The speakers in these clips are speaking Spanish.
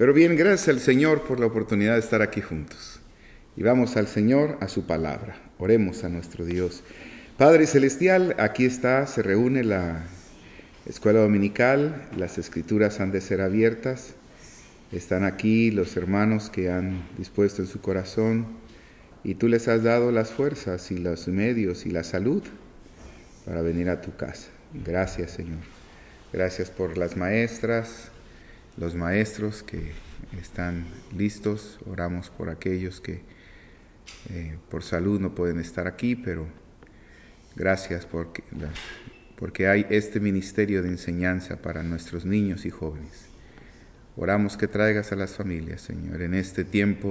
Pero bien, gracias al Señor por la oportunidad de estar aquí juntos. Y vamos al Señor, a su palabra. Oremos a nuestro Dios. Padre Celestial, aquí está, se reúne la escuela dominical, las escrituras han de ser abiertas. Están aquí los hermanos que han dispuesto en su corazón y tú les has dado las fuerzas y los medios y la salud para venir a tu casa. Gracias, Señor. Gracias por las maestras, los maestros que están listos. Oramos por aquellos que por salud no pueden estar aquí, pero gracias porque hay este ministerio de enseñanza para nuestros niños y jóvenes. Oramos que traigas a las familias, Señor, en este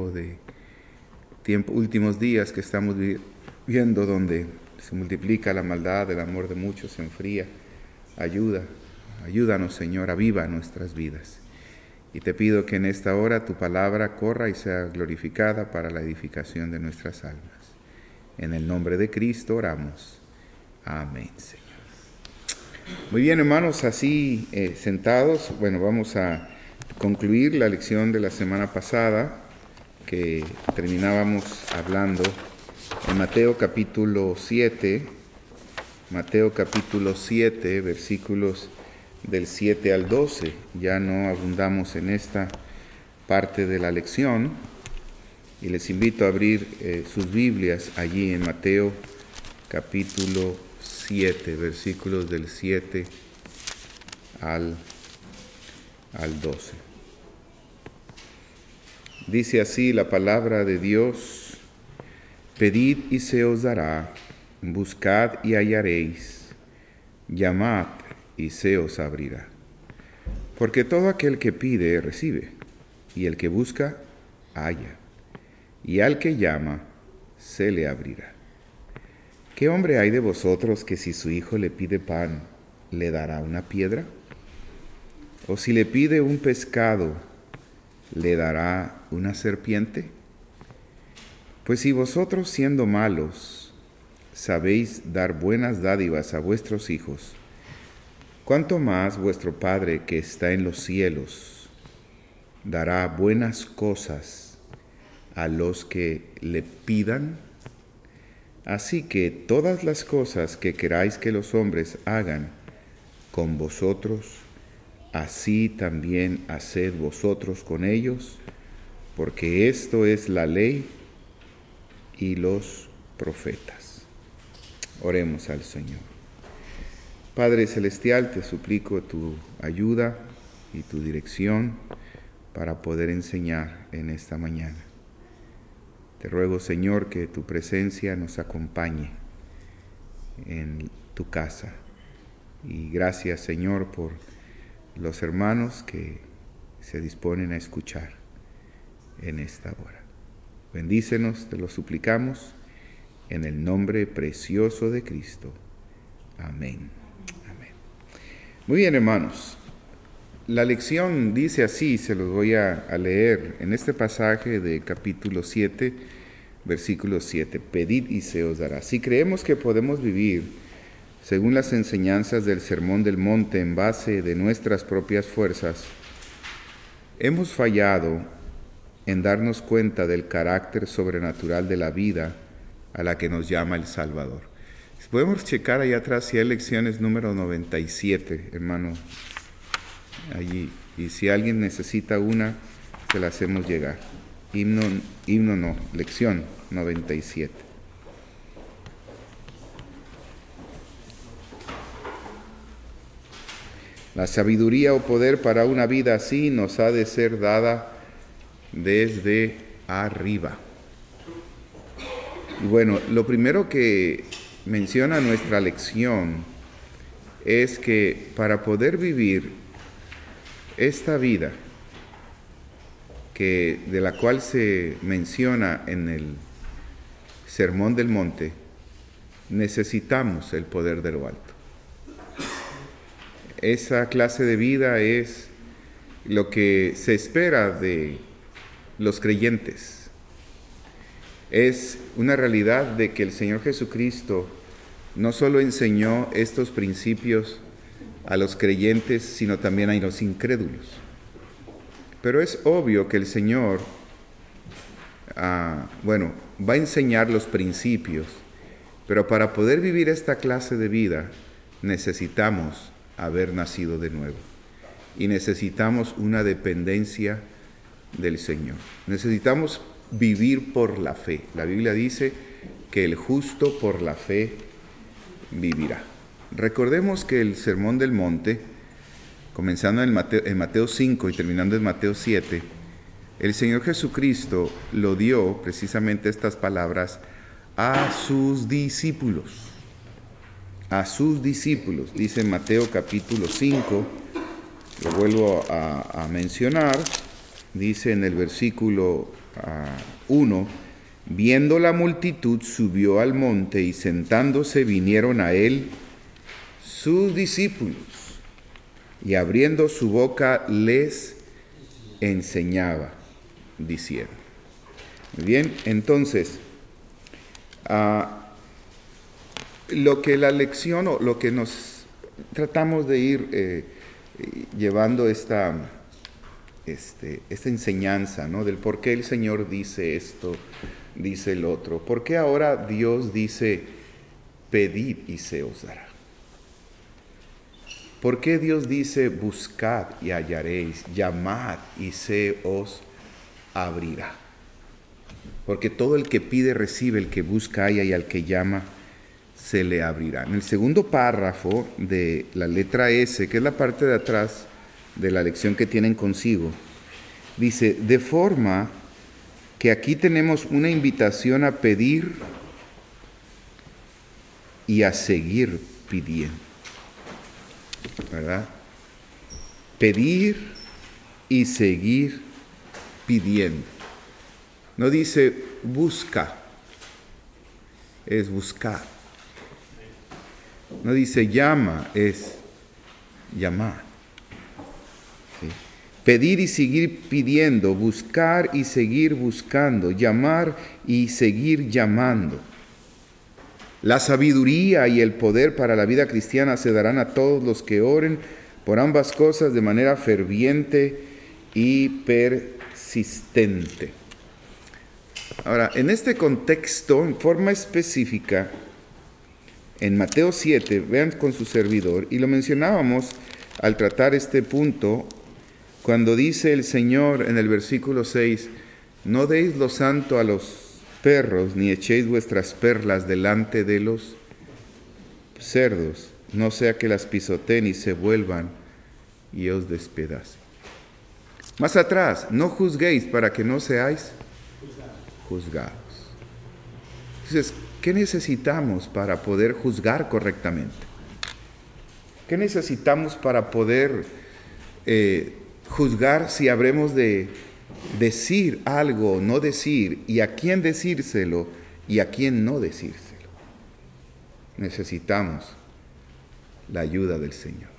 últimos días que estamos viviendo, donde se multiplica la maldad, el amor de muchos se enfría. Ayúdanos, Señor, aviva nuestras vidas. Y te pido que en esta hora tu palabra corra y sea glorificada para la edificación de nuestras almas. En el nombre de Cristo oramos. Amén, Señor. Muy bien, hermanos, así sentados, vamos a concluir la lección de la semana pasada, que terminábamos hablando en Mateo capítulo 7, versículos del 7 al 12. Ya no abundamos en esta parte de la lección y les invito a abrir sus Biblias allí en Mateo capítulo 7, versículos del 7 al 12. Dice así la palabra de Dios: pedid y se os dará, buscad y hallaréis, llamad y se os abrirá. Porque todo aquel que pide, recibe, y el que busca, halla, y al que llama, se le abrirá. ¿Qué hombre hay de vosotros que si su hijo le pide pan, le dará una piedra? ¿O si le pide un pescado, le dará una serpiente? Pues si vosotros, siendo malos, sabéis dar buenas dádivas a vuestros hijos, ¿cuánto más vuestro Padre que está en los cielos dará buenas cosas a los que le pidan? Así que todas las cosas que queráis que los hombres hagan con vosotros, así también haced vosotros con ellos, porque esto es la ley y los profetas. Oremos al Señor. Padre Celestial, te suplico tu ayuda y tu dirección para poder enseñar en esta mañana. Te ruego, Señor, que tu presencia nos acompañe en tu casa. Y gracias, Señor, por los hermanos que se disponen a escuchar en esta hora. Bendícenos, te lo suplicamos, en el nombre precioso de Cristo. Amén. Amén. Muy bien, hermanos. La lección dice así, se los voy a leer en este pasaje de capítulo 7, versículo 7. Pedid y se os dará. Si creemos que podemos vivir según las enseñanzas del Sermón del Monte en base de nuestras propias fuerzas, hemos fallado en darnos cuenta del carácter sobrenatural de la vida a la que nos llama el Salvador. Podemos checar allá atrás si hay lecciones número 97, hermano, allí. Y si alguien necesita una, se la hacemos llegar. Himno no, lección 97. La sabiduría o poder para una vida así nos ha de ser dada desde arriba. Y bueno, lo primero que menciona nuestra lección es que para poder vivir esta vida de la cual se menciona en el Sermón del Monte, necesitamos el poder de lo alto. Esa clase de vida es lo que se espera de los creyentes. Es una realidad de que el Señor Jesucristo no solo enseñó estos principios a los creyentes, sino también a los incrédulos. Pero es obvio que el Señor, va a enseñar los principios, pero para poder vivir esta clase de vida necesitamos haber nacido de nuevo y necesitamos una dependencia del Señor. Necesitamos vivir por la fe. La Biblia dice que el justo por la fe vivirá. Recordemos que el Sermón del Monte, comenzando en Mateo 5 y terminando en Mateo 7, el Señor Jesucristo lo dio precisamente estas palabras a sus discípulos. A sus discípulos. Dice en Mateo capítulo 5, lo vuelvo a mencionar, dice en el versículo 1, viendo la multitud subió al monte y sentándose vinieron a él sus discípulos y abriendo su boca les enseñaba diciendo. Muy bien, entonces, lo que la lección o lo que nos tratamos de ir llevando esta enseñanza, ¿no? Del por qué el Señor dice esto, dice el otro. ¿Por qué ahora Dios dice, pedid y se os dará? ¿Por qué Dios dice, buscad y hallaréis, llamad y se os abrirá? Porque todo el que pide recibe, el que busca halla y al que llama se le abrirá. En el segundo párrafo de la letra S, que es la parte de atrás de la lección que tienen consigo, dice, de forma que aquí tenemos una invitación a pedir y a seguir pidiendo, ¿verdad? Pedir y seguir pidiendo. No dice busca, es buscar. No dice llama, es llamar. ¿Sí? Pedir y seguir pidiendo, buscar y seguir buscando, llamar y seguir llamando. La sabiduría y el poder para la vida cristiana se darán a todos los que oren por ambas cosas de manera ferviente y persistente. Ahora, en este contexto, en forma específica, en Mateo 7, vean con su servidor, y lo mencionábamos al tratar este punto, cuando dice el Señor en el versículo 6, no deis lo santo a los perros, ni echéis vuestras perlas delante de los cerdos, no sea que las pisoteen y se vuelvan y os despedacen. Más atrás, no juzguéis para que no seáis juzgados. Entonces, ¿qué necesitamos para poder juzgar correctamente? ¿Qué necesitamos para poder juzgar si habremos de decir algo o no decir, y a quién decírselo y a quién no decírselo? Necesitamos la ayuda del Señor.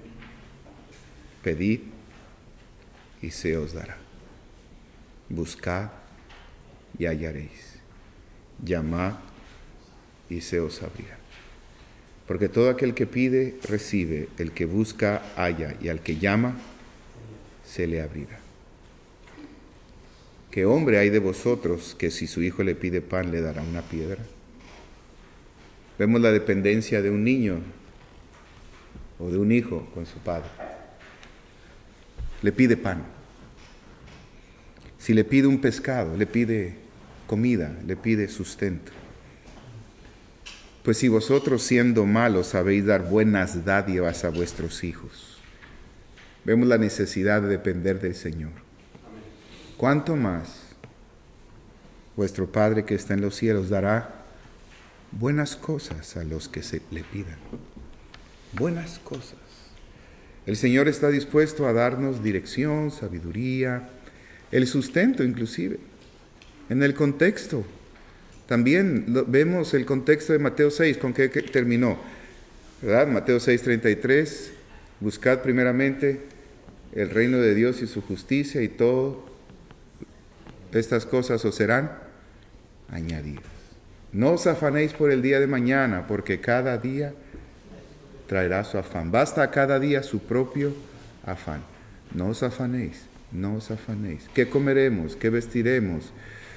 Pedid y se os dará. Buscad y hallaréis. Llamad y se os abrirá. Porque todo aquel que pide, recibe, el que busca, halla, y al que llama, se le abrirá. ¿Qué hombre hay de vosotros que si su hijo le pide pan, le dará una piedra? Vemos la dependencia de un niño o de un hijo con su padre. Le pide pan. Si le pide un pescado, le pide comida, le pide sustento. Pues si vosotros siendo malos sabéis dar buenas dádivas a vuestros hijos. Vemos la necesidad de depender del Señor. ¿Cuánto más vuestro Padre que está en los cielos dará buenas cosas a los que se le pidan? Buenas cosas. El Señor está dispuesto a darnos dirección, sabiduría, el sustento inclusive. En el contexto, también vemos el contexto de Mateo 6, ¿con qué terminó? ¿Verdad? Mateo 6:33, buscad primeramente el reino de Dios y su justicia y todas estas cosas os serán añadidas. No os afanéis por el día de mañana, porque cada día traerá su afán. Basta a cada día su propio afán. No os afanéis. no os afanéis. ¿Qué comeremos? ¿Qué vestiremos?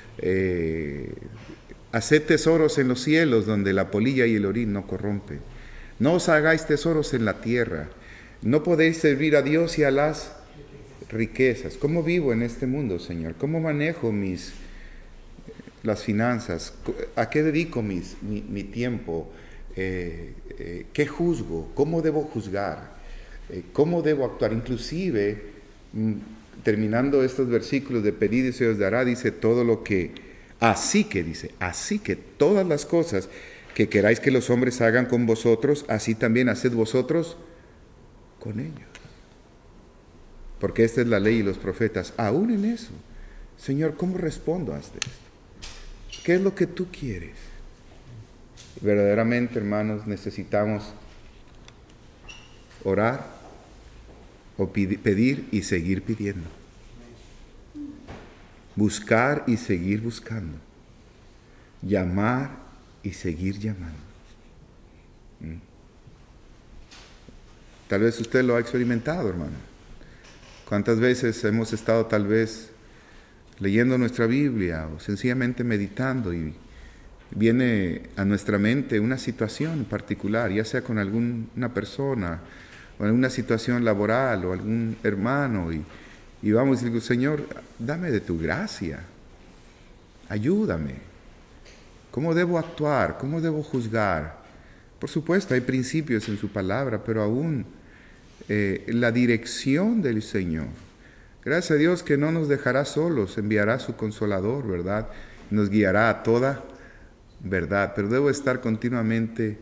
Haced tesoros en los cielos, donde la polilla y el orín no corrompen. No os hagáis tesoros en la tierra. No podéis servir a Dios y a las riquezas. ¿Cómo vivo en este mundo, Señor? ¿Cómo manejo las finanzas? ¿A qué dedico mi tiempo? ¿Qué juzgo? ¿Cómo debo juzgar? ¿Cómo debo actuar? Inclusive, terminando estos versículos de pedid y se os dará, dice todo lo que, así que todas las cosas que queráis que los hombres hagan con vosotros, así también haced vosotros con ellos. Porque esta es la ley y los profetas. Aún en eso, Señor, ¿cómo respondo ante esto? ¿Qué es lo que tú quieres? Verdaderamente, hermanos, necesitamos orar o pedir y seguir pidiendo. Buscar y seguir buscando. Llamar y seguir llamando. Tal vez usted lo ha experimentado, hermano. ¿Cuántas veces hemos estado tal vez leyendo nuestra Biblia o sencillamente meditando y viene a nuestra mente una situación particular, ya sea con alguna persona o alguna situación laboral o algún hermano, y vamos y digo, Señor, dame de tu gracia, ayúdame. ¿Cómo debo actuar? ¿Cómo debo juzgar? Por supuesto, hay principios en su palabra, pero aún la dirección del Señor. Gracias a Dios que no nos dejará solos, enviará su Consolador, ¿verdad? Nos guiará a toda verdad, pero debo estar continuamente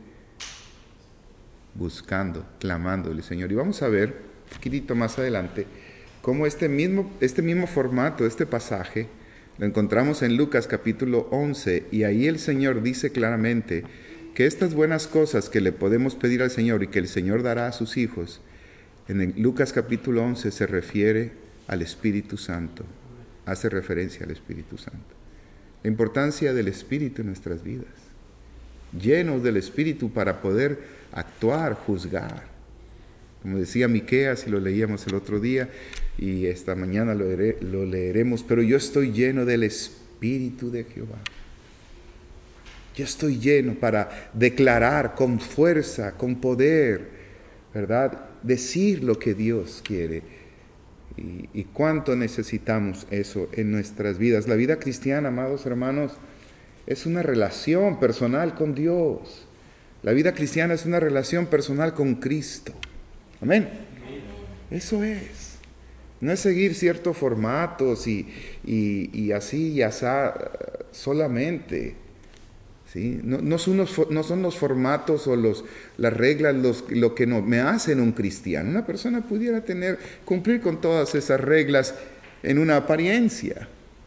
buscando, clamándole, Señor. Y vamos a ver, un poquitito más adelante, cómo este mismo formato, este pasaje, lo encontramos en Lucas capítulo 11, y ahí el Señor dice claramente que estas buenas cosas que le podemos pedir al Señor y que el Señor dará a sus hijos, en Lucas capítulo 11 se refiere al Espíritu Santo, hace referencia al Espíritu Santo. La importancia del Espíritu en nuestras vidas, llenos del Espíritu para poder actuar, juzgar. Como decía Miqueas, y lo leíamos el otro día, y esta mañana lo leeremos, pero yo estoy lleno del Espíritu de Jehová. Yo estoy lleno para declarar con fuerza, con poder, ¿verdad? Decir lo que Dios quiere. Y cuánto necesitamos eso en nuestras vidas. La vida cristiana, amados hermanos, es una relación personal con Dios. La vida cristiana es una relación personal con Cristo. Amén. Eso es. No es seguir ciertos formatos y así y asá solamente. ¿Sí? No son los formatos o las reglas lo que me hacen un cristiano. Una persona pudiera cumplir con todas esas reglas en una apariencia.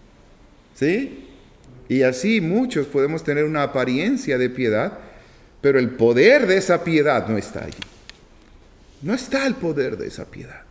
¿Sí? Y así muchos podemos tener una apariencia de piedad, pero el poder de esa piedad no está allí. No está el poder de esa piedad.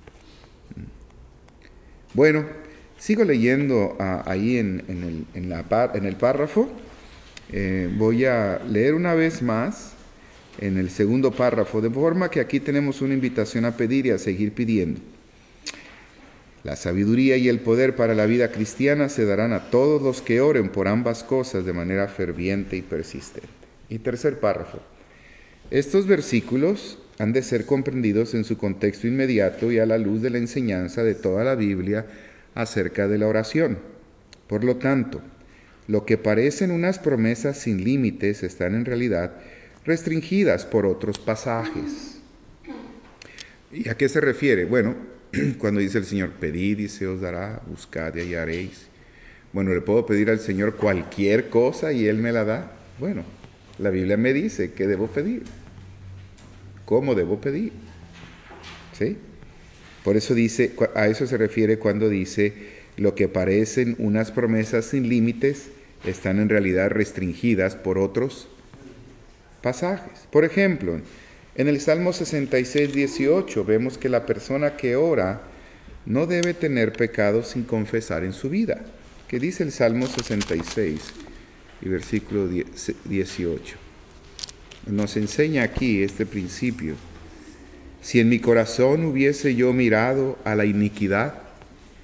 Bueno, sigo leyendo ahí en el párrafo. Voy a leer una vez más en el segundo párrafo, de forma que aquí tenemos una invitación a pedir y a seguir pidiendo. La sabiduría y el poder para la vida cristiana se darán a todos los que oren por ambas cosas de manera ferviente y persistente. Y tercer párrafo. Estos versículos han de ser comprendidos en su contexto inmediato y a la luz de la enseñanza de toda la Biblia acerca de la oración. Por lo tanto, lo que parecen unas promesas sin límites están en realidad restringidas por otros pasajes. ¿Y a qué se refiere? Bueno, cuando dice el Señor, pedid y se os dará, buscad y hallaréis. Bueno, ¿le puedo pedir al Señor cualquier cosa y Él me la da? Bueno, la Biblia me dice qué debo pedir, cómo debo pedir. ¿Sí? Por eso dice, a eso se refiere cuando dice, lo que parecen unas promesas sin límites están en realidad restringidas por otros pasajes. Por ejemplo, en el Salmo 66, 18 vemos que la persona que ora no debe tener pecados sin confesar en su vida. ¿Qué dice el Salmo 66 y versículo 18? Nos enseña aquí este principio. Si en mi corazón hubiese yo mirado a la iniquidad,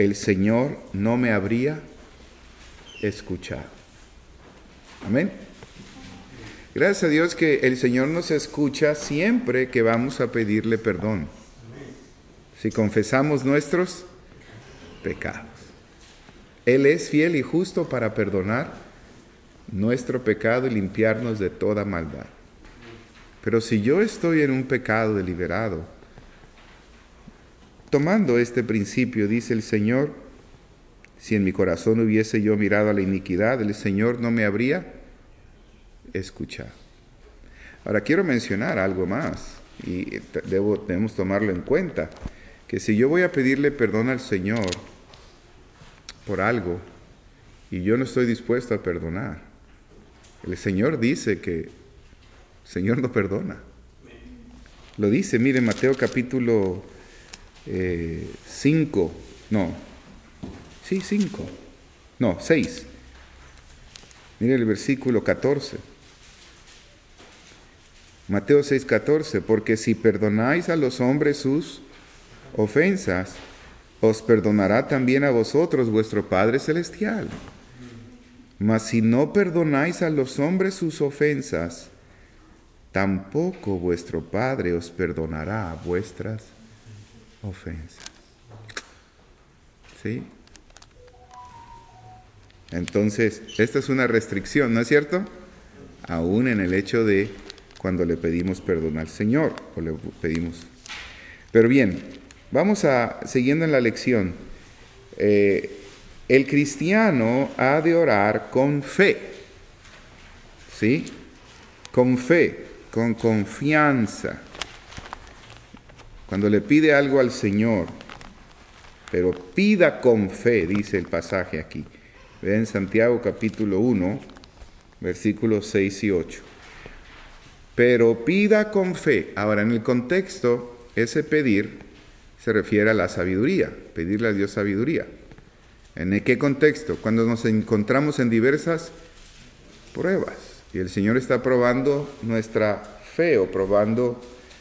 el Señor no me habría escuchado. Amén. Gracias a Dios que el Señor nos escucha siempre que vamos a pedirle perdón. Si confesamos nuestros pecados. Él es fiel y justo para perdonar nuestro pecado y limpiarnos de toda maldad. Pero si yo estoy en un pecado deliberado, tomando este principio, dice el Señor, si en mi corazón hubiese yo mirado a la iniquidad, el Señor no me habría escuchado. Ahora quiero mencionar algo más, y debemos tomarlo en cuenta, que si yo voy a pedirle perdón al Señor por algo, y yo no estoy dispuesto a perdonar, el Señor dice que el Señor no perdona. Lo dice, mire, Mateo capítulo 6. Mire el versículo 14. Mateo 6:14, porque si perdonáis a los hombres sus ofensas, os perdonará también a vosotros vuestro Padre Celestial. Mas si no perdonáis a los hombres sus ofensas, tampoco vuestro Padre os perdonará vuestras ofensas. ¿Sí? Entonces, esta es una restricción, ¿no es cierto? Aún en el hecho de cuando le pedimos perdón al Señor, o le pedimos. Pero bien, vamos siguiendo en la lección. El cristiano ha de orar con fe, ¿sí? Con fe, con confianza. Cuando le pide algo al Señor, pero pida con fe, dice el pasaje aquí. Vean Santiago capítulo 1, versículos 6 y 8. Pero pida con fe. Ahora, en el contexto, ese pedir se refiere a la sabiduría, pedirle a Dios sabiduría. ¿En qué contexto? Cuando nos encontramos en diversas pruebas y el Señor está probando nuestra fe o probando,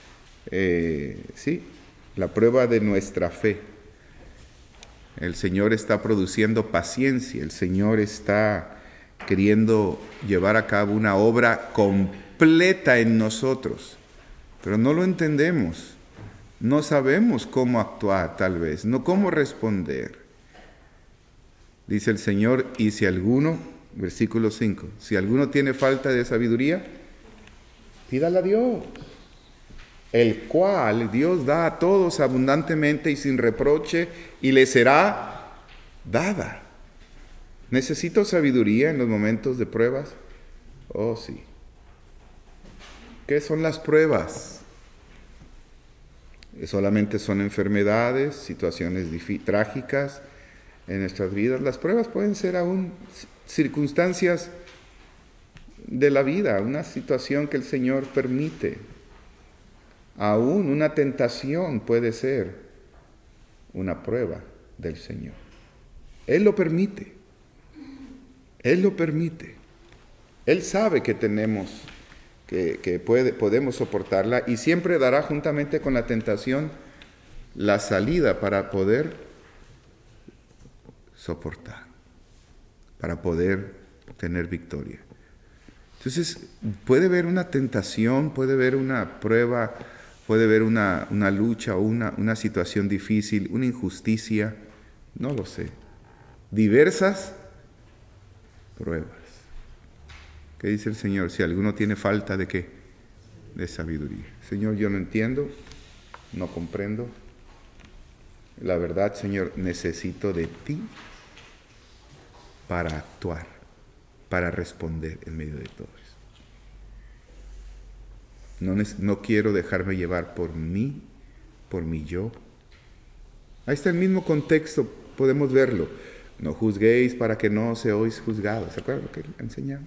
la prueba de nuestra fe. El Señor está produciendo paciencia, el Señor está queriendo llevar a cabo una obra completa en nosotros, pero no lo entendemos, no sabemos cómo actuar tal vez, no cómo responder. Dice el Señor, y si alguno, versículo 5, si alguno tiene falta de sabiduría, pídala a Dios, el cual Dios da a todos abundantemente y sin reproche, y le será dada. ¿Necesito sabiduría en los momentos de pruebas? Oh, sí. ¿Qué son las pruebas? Solamente son enfermedades, situaciones trágicas en nuestras vidas. Las pruebas pueden ser aún circunstancias de la vida, una situación que el Señor permite. Aún una tentación puede ser una prueba del Señor. Él lo permite. Él lo permite. Él sabe que tenemos, podemos soportarla y siempre dará juntamente con la tentación la salida para poder soportar, para poder tener victoria. Entonces, puede haber una tentación, puede haber una prueba, puede haber una lucha o una situación difícil, una injusticia, no lo sé. Diversas pruebas. ¿Qué dice el Señor? Si alguno tiene falta de ¿qué? De sabiduría. Señor, yo no entiendo, no comprendo. La verdad, Señor, necesito de ti para actuar, para responder en medio de todo eso. No quiero dejarme llevar por mi yo. Ahí está el mismo contexto, podemos verlo. No juzguéis para que no seáis juzgados. ¿Se acuerdan lo que enseñamos?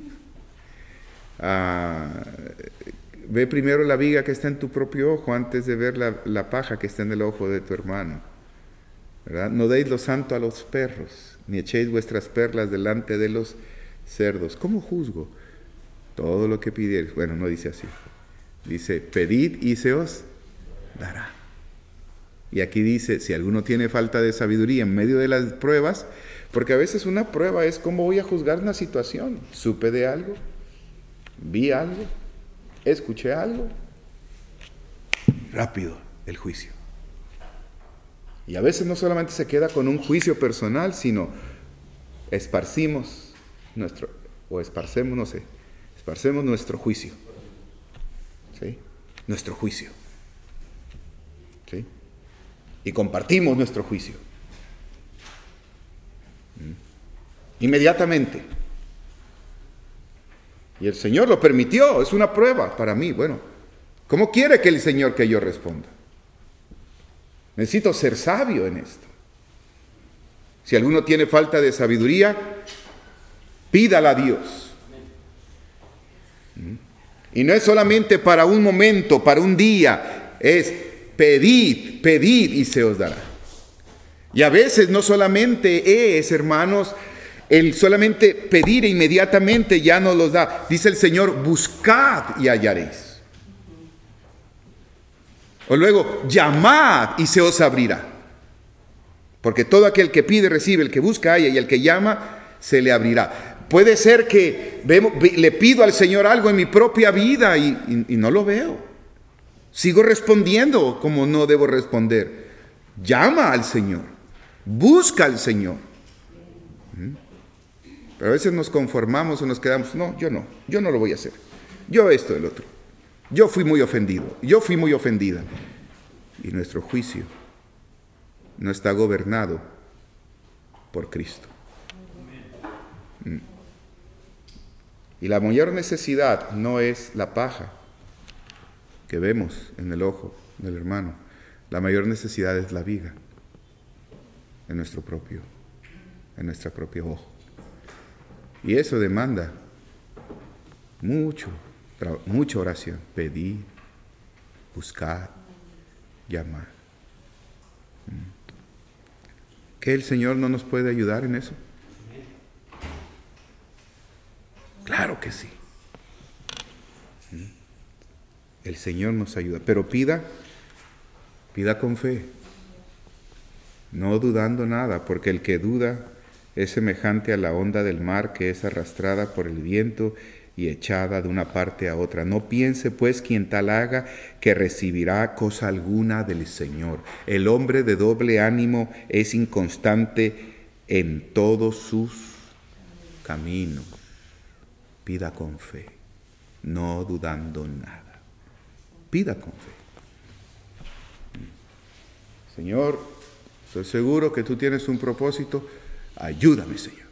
Ve primero la viga que está en tu propio ojo antes de ver la paja que está en el ojo de tu hermano. ¿Verdad? No deis lo santo a los perros, ni echéis vuestras perlas delante de los cerdos. ¿Cómo juzgo? Todo lo que pidierais. Bueno, no dice así. Dice, pedid y se os dará. Y aquí dice, si alguno tiene falta de sabiduría en medio de las pruebas, porque a veces una prueba es cómo voy a juzgar una situación. Supe de algo, vi algo, escuché algo, rápido el juicio. Y a veces no solamente se queda con un juicio personal, sino esparcemos nuestro juicio. ¿Sí? Nuestro juicio. ¿Sí? Y compartimos nuestro juicio. Inmediatamente. Y el Señor lo permitió, es una prueba para mí. Bueno, ¿cómo quiere que el Señor que yo responda? Necesito ser sabio en esto. Si alguno tiene falta de sabiduría, pídala a Dios. Y no es solamente para un momento, para un día, es pedid, pedid y se os dará. Y a veces no solamente es, hermanos, el solamente pedir e inmediatamente ya nos los da. Dice el Señor, buscad y hallaréis. O luego, llamad y se os abrirá. Porque todo aquel que pide recibe, el que busca halla y el que llama se le abrirá. Puede ser que le pido al Señor algo en mi propia vida y no lo veo. Sigo respondiendo como no debo responder. Llama al Señor. Busca al Señor. Pero a veces nos conformamos o nos quedamos, no, yo no lo voy a hacer. Yo esto, el otro. Yo fui muy ofendido, yo fui muy ofendida. Y nuestro juicio no está gobernado por Cristo. Y la mayor necesidad no es la paja que vemos en el ojo del hermano. La mayor necesidad es la viga en nuestro propio ojo. Y eso demanda mucha oración. Pedir, buscar, llamar. ¿Que el Señor no nos puede ayudar en eso? Claro que sí. El Señor nos ayuda. Pero pida con fe. No dudando nada, porque el que duda es semejante a la onda del mar que es arrastrada por el viento y echada de una parte a otra. No piense pues quien tal haga que recibirá cosa alguna del Señor. El hombre de doble ánimo es inconstante en todos sus caminos. Pida con fe, no dudando nada. Pida con fe. Señor, estoy seguro que tú tienes un propósito. Ayúdame, Señor.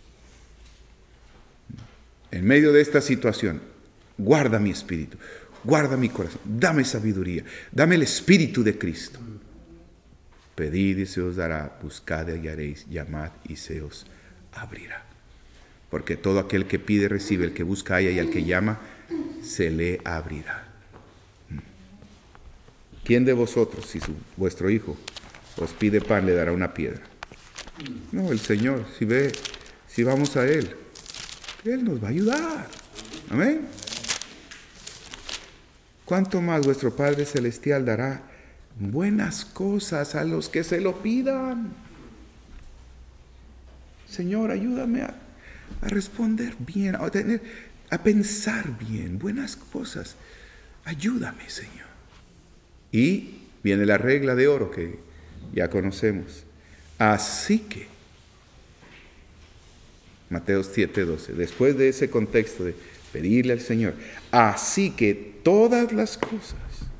En medio de esta situación, guarda mi espíritu, guarda mi corazón, dame sabiduría, dame el espíritu de Cristo. Pedid y se os dará, buscad y hallaréis, llamad y se os abrirá. Porque todo aquel que pide recibe, el que busca halla y al que llama se le abrirá. ¿Quién de vosotros, si vuestro hijo os pide pan, le dará una piedra? No, el Señor, si vamos a Él nos va a ayudar. Amén. ¿Cuánto más vuestro Padre Celestial dará buenas cosas a los que se lo pidan? Señor, ayúdame a responder bien, a pensar bien, buenas cosas. Ayúdame, Señor. Y viene la regla de oro que ya conocemos. Así que, Mateo 7:12, después de ese contexto de pedirle al Señor, así que todas las cosas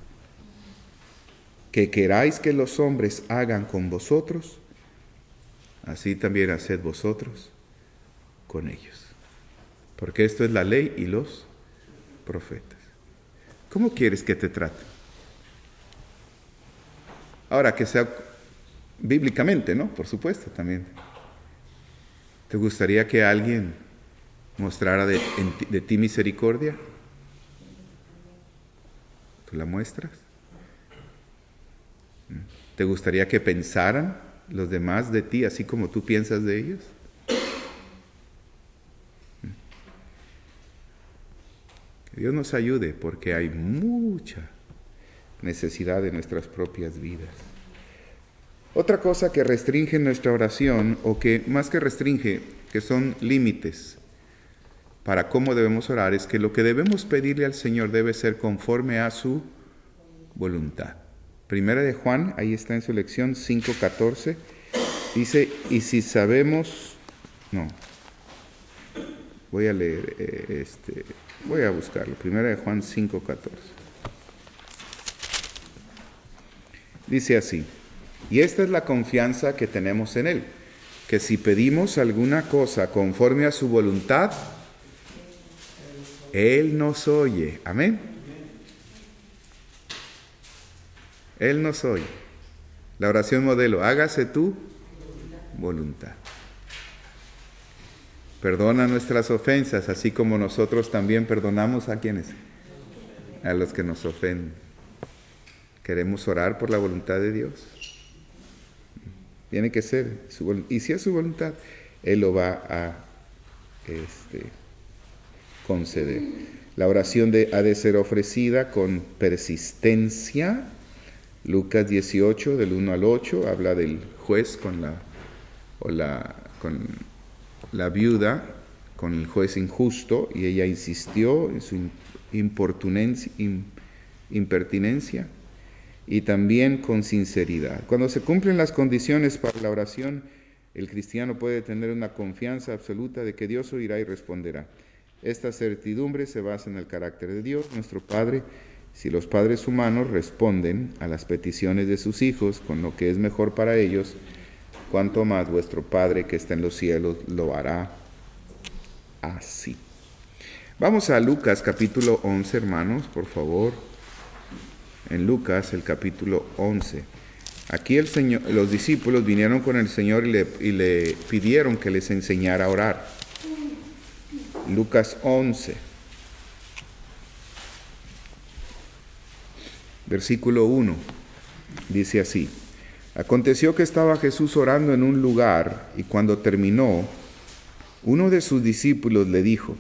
que queráis que los hombres hagan con vosotros, así también haced vosotros con ellos. Porque esto es la ley y los profetas. ¿Cómo quieres que te traten? Ahora, que sea bíblicamente, ¿no? Por supuesto, también. ¿Te gustaría que alguien mostrara de ti misericordia? ¿Tú la muestras? ¿Te gustaría que pensaran los demás de ti así como tú piensas de ellos? Que Dios nos ayude, porque hay mucha necesidad en nuestras propias vidas. Otra cosa que restringe nuestra oración, o que más que restringe, que son límites para cómo debemos orar, es que lo que debemos pedirle al Señor debe ser conforme a su voluntad. Primera de Juan, ahí está en su lección 5:14, dice, y si sabemos, voy a leer, voy a buscarlo, Primera de Juan 5:14. Dice así, y esta es la confianza que tenemos en Él, que si pedimos alguna cosa conforme a su voluntad, Él nos oye. Amén. Él nos oye. La oración modelo, hágase tu voluntad. Perdona nuestras ofensas, así como nosotros también perdonamos a quienes, a los que nos ofenden. Queremos orar por la voluntad de Dios. Tiene que ser su voluntad. Y si es su voluntad, Él lo va a conceder. La oración ha de ser ofrecida con persistencia. Lucas 18, del 1 al 8, habla del juez con la viuda, con el juez injusto, y ella insistió en su impertinencia, y también con sinceridad. Cuando se cumplen las condiciones para la oración, el cristiano puede tener una confianza absoluta de que Dios oirá y responderá. Esta certidumbre se basa en el carácter de Dios, nuestro Padre. Si los padres humanos responden a las peticiones de sus hijos con lo que es mejor para ellos, cuánto más vuestro Padre que está en los cielos lo hará así. Vamos a Lucas capítulo 11, hermanos, por favor. En Lucas, el capítulo 11. Aquí los discípulos vinieron con el Señor y le pidieron que les enseñara a orar. Lucas 11. Versículo 1, dice así, aconteció que estaba Jesús orando en un lugar, y cuando terminó, uno de sus discípulos le dijo,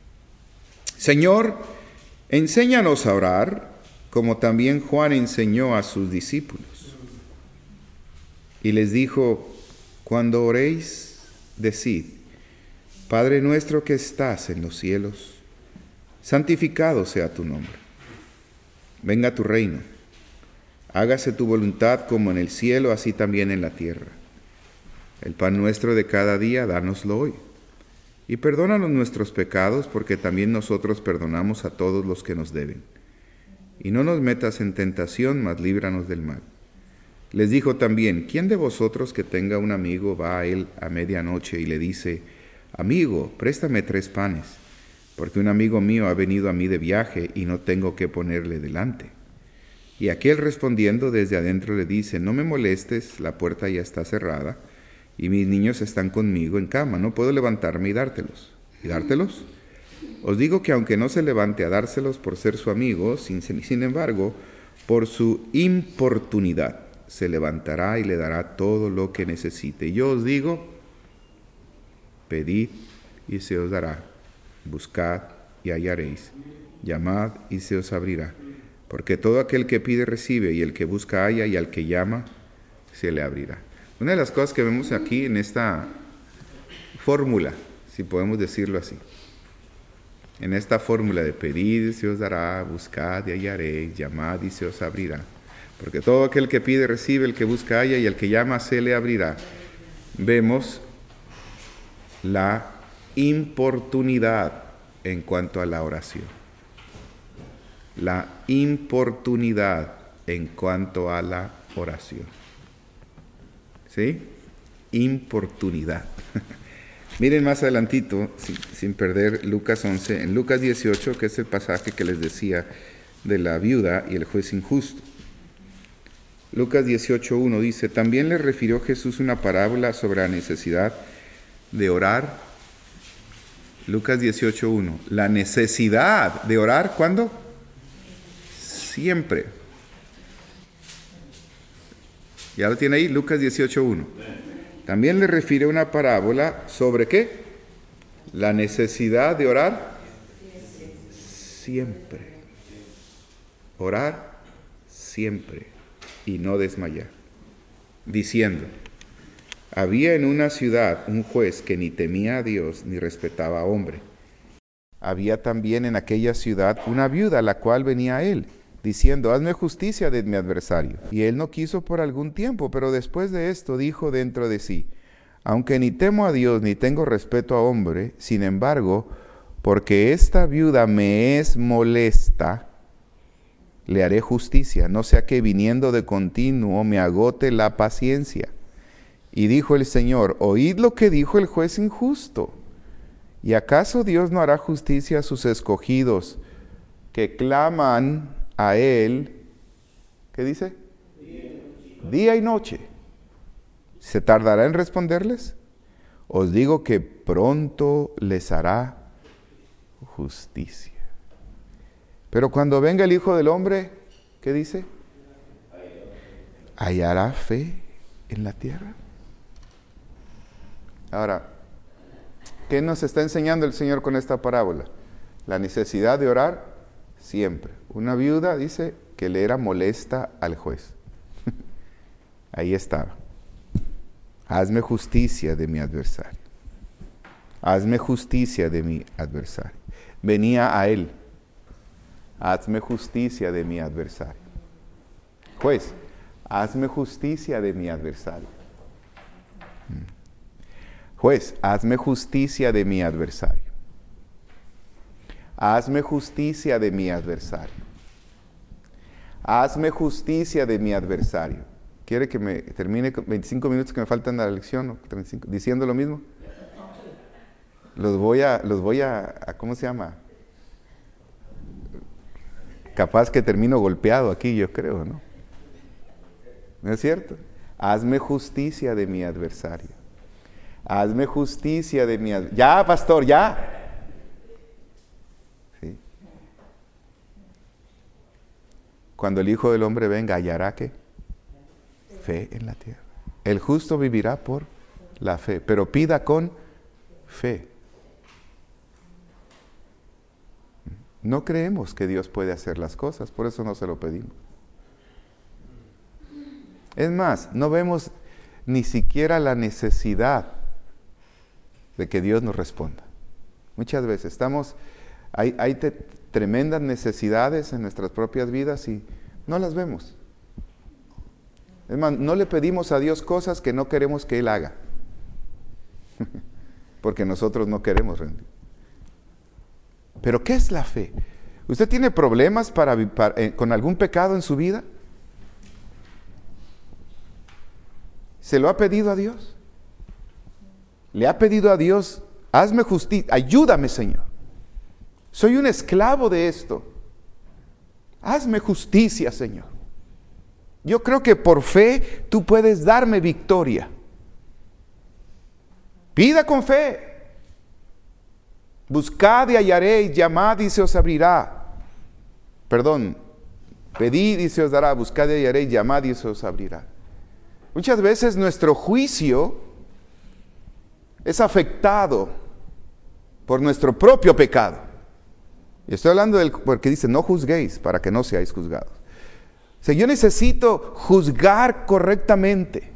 Señor, enséñanos a orar, como también Juan enseñó a sus discípulos. Y les dijo, cuando oréis, decid, Padre nuestro que estás en los cielos, santificado sea tu nombre. Venga tu reino, hágase tu voluntad como en el cielo, así también en la tierra. El pan nuestro de cada día, dánoslo hoy. Y perdónanos nuestros pecados, porque también nosotros perdonamos a todos los que nos deben. Y no nos metas en tentación, mas líbranos del mal. Les dijo también, ¿quién de vosotros que tenga un amigo va a él a medianoche y le dice, Amigo, préstame 3 panes? Porque un amigo mío ha venido a mí de viaje y no tengo que ponerle delante. Y aquel respondiendo desde adentro le dice, no me molestes, la puerta ya está cerrada, y mis niños están conmigo en cama, no puedo levantarme y dártelos. ¿Y dártelos? Os digo que aunque no se levante a dárselos por ser su amigo, sin embargo, por su importunidad, se levantará y le dará todo lo que necesite. Yo os digo, pedid y se os dará. Buscad y hallaréis, llamad y se os abrirá, porque todo aquel que pide recibe, y el que busca halla, y al que llama se le abrirá. Una de las cosas que vemos aquí en esta fórmula, si podemos decirlo así, en esta fórmula de pedid y se os dará, buscad y hallaréis, llamad y se os abrirá, porque todo aquel que pide recibe, el que busca halla, y al que llama se le abrirá, vemos la importunidad en cuanto a la oración. La importunidad en cuanto a la oración. ¿Sí? Importunidad. Miren más adelantito, sin perder Lucas 11, en Lucas 18, que es el pasaje que les decía de la viuda y el juez injusto. Lucas 18:1 dice, también le refirió Jesús una parábola sobre la necesidad de orar. Lucas 18:1, la necesidad de orar, ¿cuándo? Siempre. ¿Ya lo tiene ahí? Lucas 18:1. También le refiere una parábola sobre ¿qué? La necesidad de orar siempre. Orar siempre y no desmayar. diciendo: había en una ciudad un juez que ni temía a Dios ni respetaba a hombre. Había también en aquella ciudad una viuda, la cual venía a él, diciendo: hazme justicia de mi adversario. Y él no quiso por algún tiempo, pero después de esto dijo dentro de sí: aunque ni temo a Dios ni tengo respeto a hombre, sin embargo, porque esta viuda me es molesta, le haré justicia, no sea que viniendo de continuo me agote la paciencia. Y dijo el Señor: oíd lo que dijo el juez injusto. ¿Y acaso Dios no hará justicia a sus escogidos que claman a Él? ¿Qué dice? Día y noche. ¿Se tardará en responderles? Os digo que pronto les hará justicia. Pero cuando venga el Hijo del Hombre, ¿qué dice? ¿Hallará fe en la tierra? Ahora, ¿qué nos está enseñando el Señor con esta parábola? La necesidad de orar siempre. Una viuda dice que le era molesta al juez. Ahí estaba. Hazme justicia de mi adversario. Hazme justicia de mi adversario. Venía a él. Hazme justicia de mi adversario. Juez, hazme justicia de mi adversario. Juez, hazme justicia de mi adversario. Hazme justicia de mi adversario. Hazme justicia de mi adversario. ¿Quiere que me termine con 25 minutos que me faltan a la lección? ¿No? 35, diciendo lo mismo. Los voy a ¿cómo se llama? Capaz que termino golpeado aquí, yo creo, ¿no? ¿No es cierto? Hazme justicia de mi adversario. Hazme justicia de mi adversario. Ya, pastor, ya. ¿Sí? Cuando el Hijo del Hombre venga, ¿hallará qué? Fe en la tierra. El justo vivirá por la fe, pero pida con fe. No creemos que Dios puede hacer las cosas, por eso no se lo pedimos. Es más, no vemos ni siquiera la necesidad de que Dios nos responda. Muchas veces hay tremendas necesidades en nuestras propias vidas y no las vemos. Es más, no le pedimos a Dios cosas que no queremos que Él haga, porque nosotros no queremos rendir. ¿Pero qué es la fe? ¿Usted tiene problemas con algún pecado en su vida? ¿Se lo ha pedido a Dios? ¿Le ha pedido a Dios: hazme justicia, ayúdame, Señor? Soy un esclavo de esto. Hazme justicia, Señor. Yo creo que por fe tú puedes darme victoria. Pida con fe. Buscad y hallaréis, llamad y se os abrirá. Perdón, pedid y se os dará, buscad y hallaréis, llamad y se os abrirá. Muchas veces nuestro juicio es afectado por nuestro propio pecado. Y estoy hablando porque dice: no juzguéis para que no seáis juzgados. O sea, yo necesito juzgar correctamente.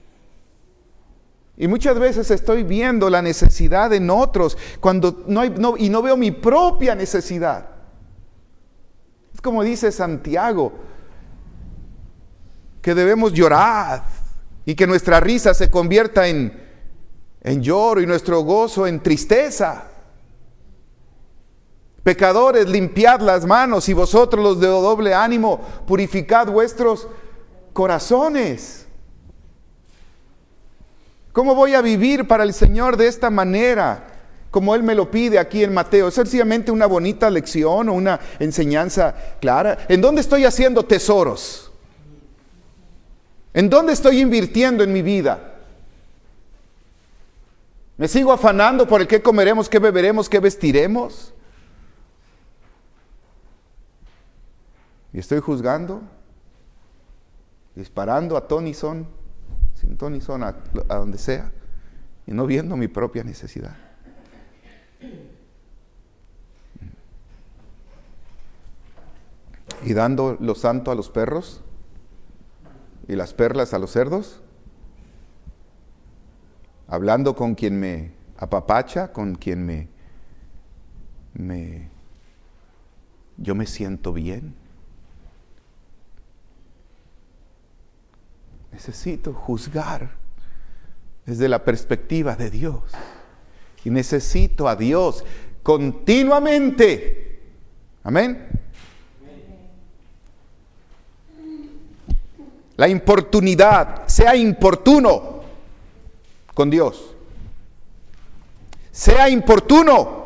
Y muchas veces estoy viendo la necesidad en otros cuando no veo mi propia necesidad. Es como dice Santiago, que debemos llorar y que nuestra risa se convierta en lloro y nuestro gozo en tristeza. Pecadores, limpiad las manos, y vosotros los de doble ánimo, purificad vuestros corazones. ¿Cómo voy a vivir para el Señor de esta manera, como Él me lo pide aquí en Mateo? ¿Es sencillamente una bonita lección o una enseñanza clara? ¿En dónde estoy haciendo tesoros? ¿En dónde estoy invirtiendo en mi vida? ¿Me sigo afanando por el qué comeremos, qué beberemos, qué vestiremos? ¿Y estoy juzgando? ¿Disparando a ton y son? Sin ton y son a donde sea, y no viendo mi propia necesidad. Y dando lo santo a los perros y las perlas a los cerdos. hablando con quien me apapacha, con quien yo me siento bien. Necesito juzgar desde la perspectiva de Dios. Y necesito a Dios continuamente. Amén. La importunidad, sea importuno con Dios. Sea importuno.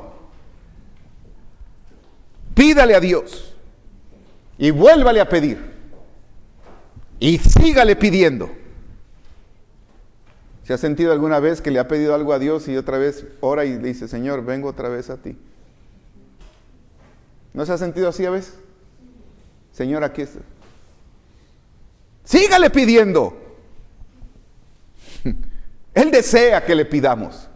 Pídale a Dios y vuélvale a pedir. Y sígale pidiendo. ¿Se ha sentido alguna vez que le ha pedido algo a Dios y otra vez ora y le dice, Señor, vengo otra vez a ti? ¿No se ha sentido así a veces? Señor, aquí está. Sígale pidiendo. Él desea que le pidamos.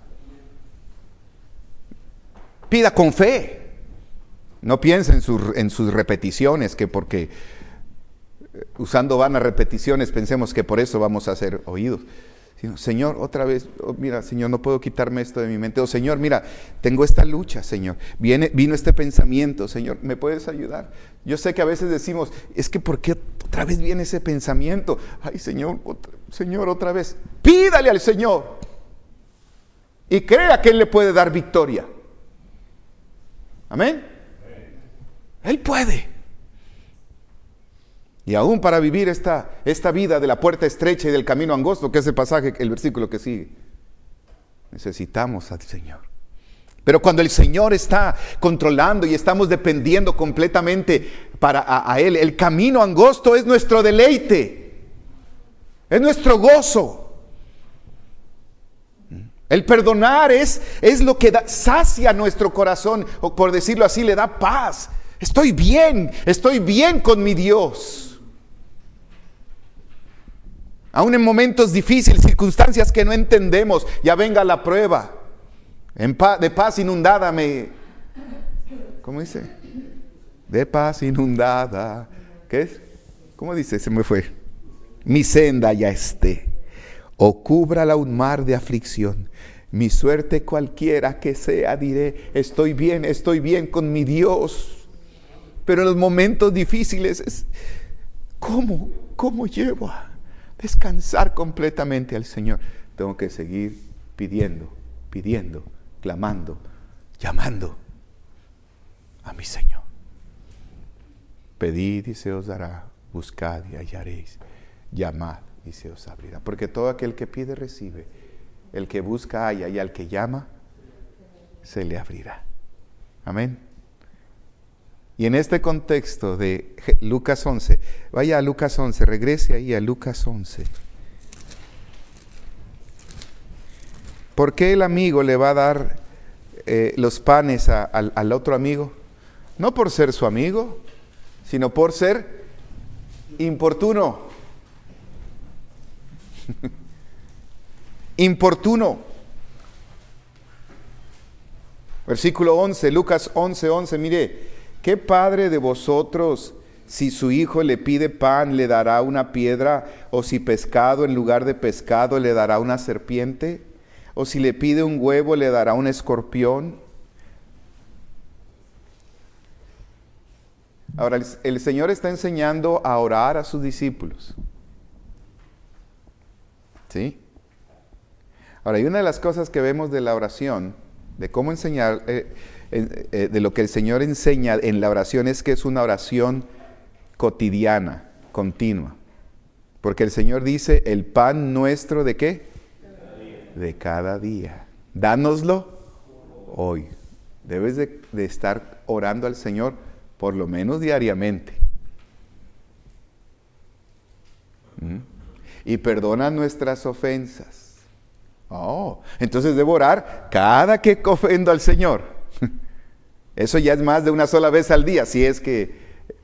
Pida con fe. No piense en sus repeticiones, que porque usando vanas repeticiones pensemos que por eso vamos a ser oídos. Sino, Señor, otra vez, mira, Señor, no puedo quitarme esto de mi mente. O Señor, mira, tengo esta lucha, Señor. Vino este pensamiento, Señor, ¿me puedes ayudar? Yo sé que a veces decimos, es que ¿por qué otra vez viene ese pensamiento? Ay, Señor, otra vez. Pídale al Señor. Y crea que Él le puede dar victoria. Amén. Él puede. Y aún para vivir esta vida de la puerta estrecha y del camino angosto, que es el pasaje, el versículo que sigue, necesitamos al Señor. Pero cuando el Señor está controlando y estamos dependiendo completamente a Él, el camino angosto es nuestro deleite, es nuestro gozo. El perdonar es lo que sacia nuestro corazón, o por decirlo así, le da paz. Estoy bien con mi Dios. Aún en momentos difíciles, circunstancias que no entendemos, ya venga la prueba. De paz inundada ¿cómo dice? De paz inundada. ¿Qué es? ¿Cómo dice? Se me fue. Mi senda ya esté, o cúbrala un mar de aflicción. Mi suerte cualquiera que sea, diré, estoy bien con mi Dios. Pero en los momentos difíciles ¿cómo llevo a descansar completamente al Señor? Tengo que seguir pidiendo, clamando, llamando a mi Señor. Pedid y se os dará, buscad y hallaréis, llamad y se os abrirá. Porque todo aquel que pide recibe, el que busca halla, y al que llama se le abrirá. Amén. Y en este contexto de Lucas 11, vaya a Lucas 11, regrese ahí a Lucas 11. ¿Por qué el amigo le va a dar los panes al otro amigo? No por ser su amigo, sino por ser importuno. Importuno. Versículo 11, Lucas 11, mire. ¿Qué padre de vosotros, si su hijo le pide pan, le dará una piedra? ¿O si pescado, en lugar de pescado, le dará una serpiente? ¿O si le pide un huevo, le dará un escorpión? Ahora, el Señor está enseñando a orar a sus discípulos. ¿Sí? Ahora, hay una de las cosas que vemos de la oración, de cómo enseñar... de lo que el Señor enseña en la oración, es que es una oración cotidiana, continua. Porque el Señor dice, el pan nuestro, ¿de qué? De cada día. Dánoslo hoy. Debes de estar orando al Señor por lo menos diariamente. Y perdona nuestras ofensas. Entonces debo orar cada que ofendo al Señor. Eso ya es más de una sola vez al día, si es que...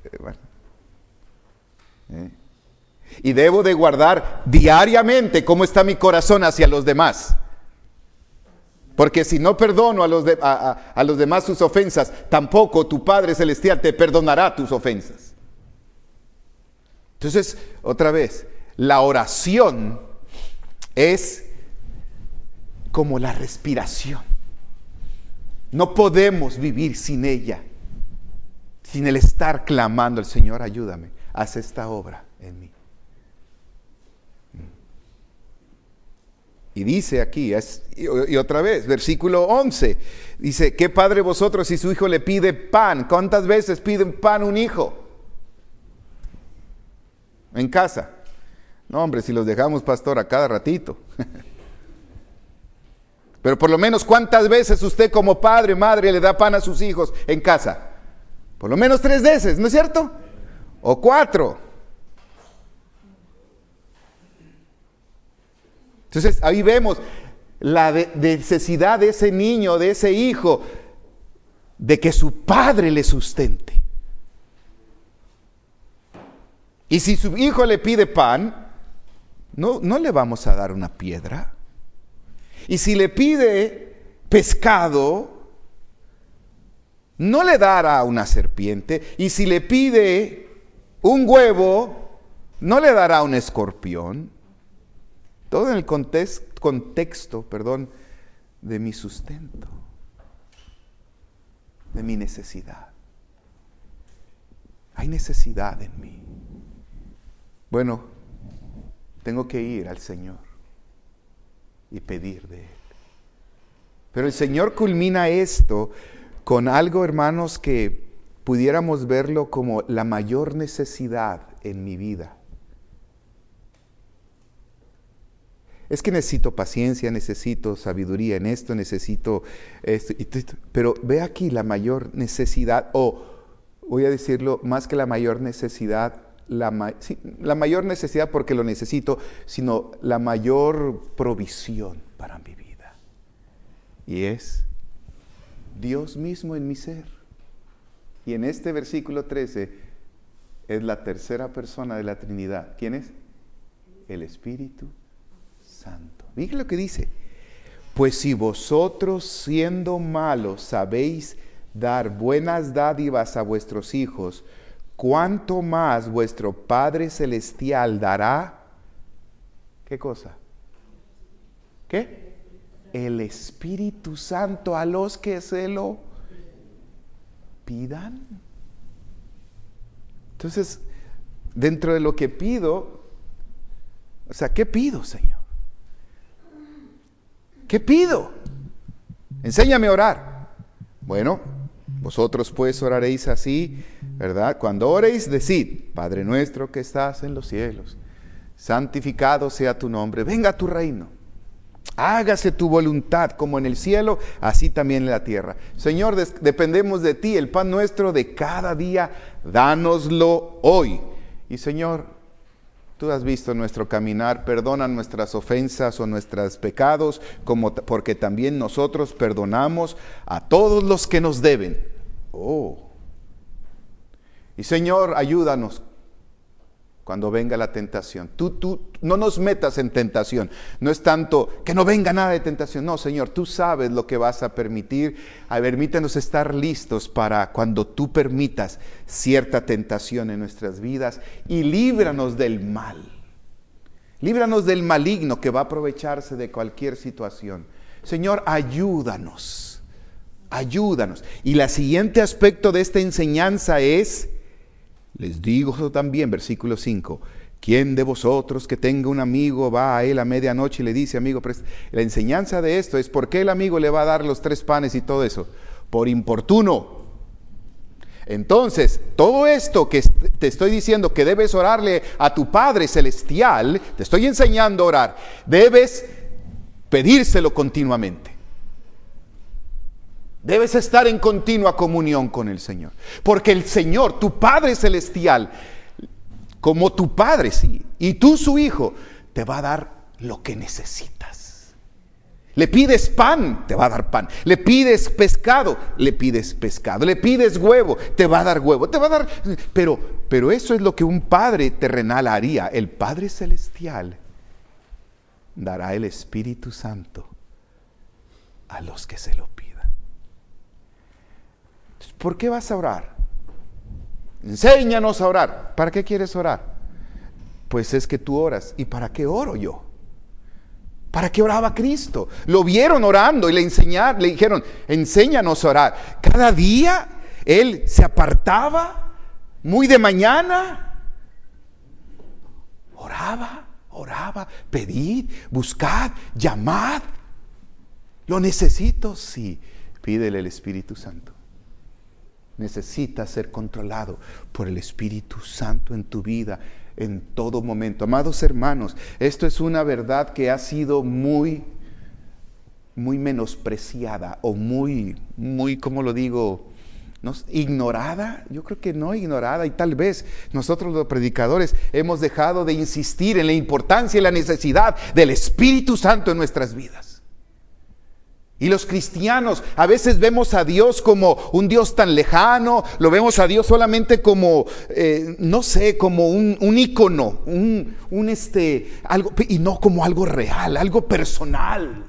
Y debo de guardar diariamente cómo está mi corazón hacia los demás. Porque si no perdono a los demás sus ofensas, tampoco tu Padre Celestial te perdonará tus ofensas. Entonces, otra vez, la oración es como la respiración. No podemos vivir sin ella, sin el estar clamando al Señor, ayúdame, haz esta obra en mí. Y dice aquí, y otra vez, versículo 11, dice, ¿qué padre vosotros si su hijo le pide pan? ¿Cuántas veces piden pan un hijo? En casa. No, hombre, si los dejamos, pastor, a cada ratito. Pero por lo menos, ¿cuántas veces usted como padre, madre, le da pan a sus hijos en casa? Por lo menos 3 veces, ¿no es cierto? O 4. Entonces, ahí vemos la necesidad de ese niño, de ese hijo, de que su padre le sustente. Y si su hijo le pide pan, no le vamos a dar una piedra. Y si le pide pescado, no le dará una serpiente. Y si le pide un huevo, no le dará un escorpión. Todo en el contexto, de mi sustento, de mi necesidad. Hay necesidad en mí. Bueno, tengo que ir al Señor y pedir de Él. Pero el Señor culmina esto con algo, hermanos, que pudiéramos verlo como la mayor necesidad en mi vida. Es que necesito paciencia, necesito sabiduría en esto, necesito esto. Pero ve aquí la mayor necesidad, o voy a decirlo más que la mayor necesidad, la mayor necesidad porque lo necesito, sino la mayor provisión para mi vida. Y es Dios mismo en mi ser. Y en este versículo 13 es la tercera persona de la Trinidad. ¿Quién es? El Espíritu Santo. Fíjense lo que dice. Pues si vosotros siendo malos sabéis dar buenas dádivas a vuestros hijos, ¿cuánto más vuestro Padre Celestial dará? ¿Qué cosa? ¿Qué? El Espíritu Santo a los que se lo pidan. Entonces, dentro de lo que pido, o sea, ¿qué pido, Señor? ¿Qué pido? Enséñame a orar. Bueno, vosotros pues oraréis así, ¿verdad? Cuando oréis, decid, Padre nuestro que estás en los cielos, santificado sea tu nombre, venga tu reino, hágase tu voluntad como en el cielo, así también en la tierra. Señor, dependemos de ti, el pan nuestro de cada día, dánoslo hoy. Y Señor, tú has visto nuestro caminar, perdona nuestras ofensas o nuestros pecados, porque también nosotros perdonamos a todos los que nos deben. Y Señor, ayúdanos cuando venga la tentación. Tú no nos metas en tentación. No es tanto que no venga nada de tentación. No, Señor, tú sabes lo que vas a permitir. Permítenos estar listos para cuando tú permitas cierta tentación en nuestras vidas. Y líbranos del mal. Líbranos del maligno que va a aprovecharse de cualquier situación. Señor, ayúdanos. Ayúdanos. Y el siguiente aspecto de esta enseñanza es... Les digo también, versículo 5, ¿quién de vosotros que tenga un amigo va a él a medianoche y le dice, amigo, la enseñanza de esto es, ¿por qué el amigo le va a dar los 3 panes y todo eso? Por importuno. Entonces, todo esto que te estoy diciendo que debes orarle a tu Padre Celestial, te estoy enseñando a orar, debes pedírselo continuamente. Debes estar en continua comunión con el Señor. Porque el Señor, tu Padre Celestial, como tu Padre, sí, y tú su Hijo, te va a dar lo que necesitas. Le pides pan, te va a dar pan. Le pides pescado, le pides pescado. Le pides huevo, te va a dar huevo. Te va a dar... Pero eso es lo que un Padre terrenal haría. El Padre Celestial dará el Espíritu Santo a los que se lo pidan. ¿Por qué vas a orar? Enséñanos a orar. ¿Para qué quieres orar? Pues es que tú oras. ¿Y para qué oro yo? ¿Para qué oraba Cristo? Lo vieron orando y le dijeron, enséñanos a orar. Cada día Él se apartaba, muy de mañana, oraba, pedid, buscad, llamad. ¿Lo necesito? Sí, pídele el Espíritu Santo. Necesitas ser controlado por el Espíritu Santo en tu vida en todo momento. Amados hermanos, esto es una verdad que ha sido muy menospreciada o muy, ¿cómo lo digo? ¿No? Ignorada. Yo creo que no ignorada, y tal vez nosotros los predicadores hemos dejado de insistir en la importancia y la necesidad del Espíritu Santo en nuestras vidas. Y los cristianos a veces vemos a Dios como un Dios tan lejano, lo vemos a Dios solamente como, como un ícono, algo, y no como algo real, algo personal.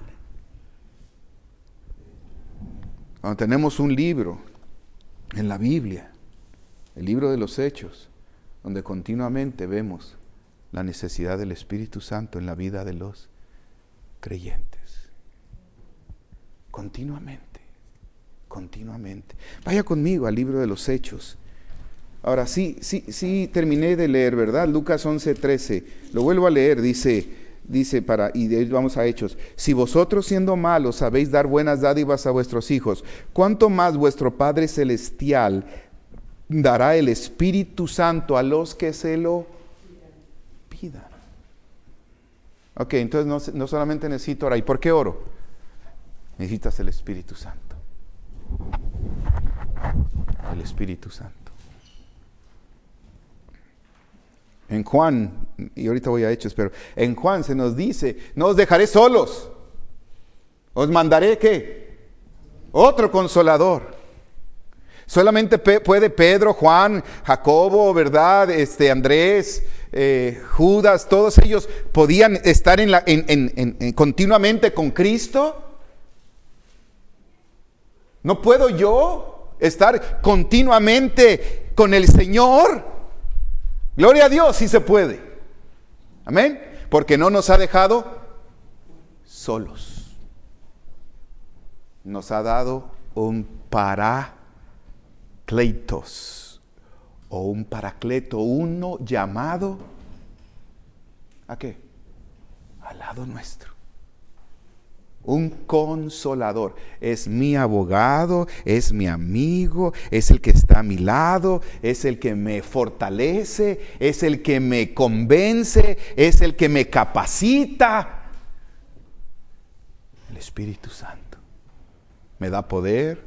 Cuando tenemos un libro en la Biblia, el libro de los Hechos, donde continuamente vemos la necesidad del Espíritu Santo en la vida de los creyentes. Continuamente. Vaya conmigo al libro de los Hechos. Ahora sí terminé de leer, ¿verdad? Lucas 11:13. Lo vuelvo a leer, dice y de ahí vamos a Hechos. Si vosotros siendo malos sabéis dar buenas dádivas a vuestros hijos, ¿cuánto más vuestro Padre Celestial dará el Espíritu Santo a los que se lo pidan? Ok, entonces no solamente necesito orar. ¿Y por qué oro? Necesitas el Espíritu Santo. El Espíritu Santo. En Juan, y ahorita voy a Hechos, pero en Juan se nos dice, no os dejaré solos. Os mandaré, ¿qué? Otro consolador. Solamente puede Pedro, Juan, Jacobo, ¿verdad? Andrés, Judas, todos ellos podían estar continuamente con Cristo. ¿No puedo yo estar continuamente con el Señor? Gloria a Dios, sí se puede. Amén. Porque no nos ha dejado solos. Nos ha dado un paracletos o un paracleto, uno llamado ¿a qué? Al lado nuestro. Un consolador. Es mi abogado, es mi amigo, es el que está a mi lado, es el que me fortalece, es el que me convence, es el que me capacita. El Espíritu Santo me da poder.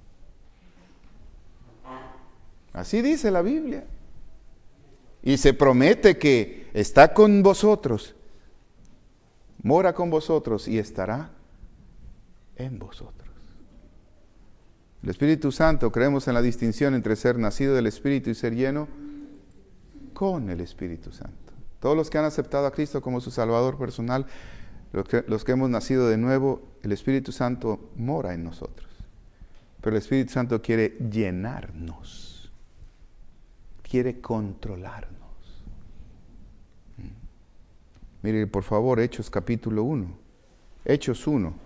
Así dice la Biblia. Y se promete que está con vosotros, mora con vosotros y estará en vosotros. El Espíritu Santo, creemos en la distinción entre ser nacido del Espíritu y ser lleno con el Espíritu Santo. Todos los que han aceptado a Cristo como su Salvador personal, los que hemos nacido de nuevo, el Espíritu Santo mora en nosotros. Pero el Espíritu Santo quiere llenarnos, quiere controlarnos. Mire, por favor, Hechos capítulo 1. Hechos 1.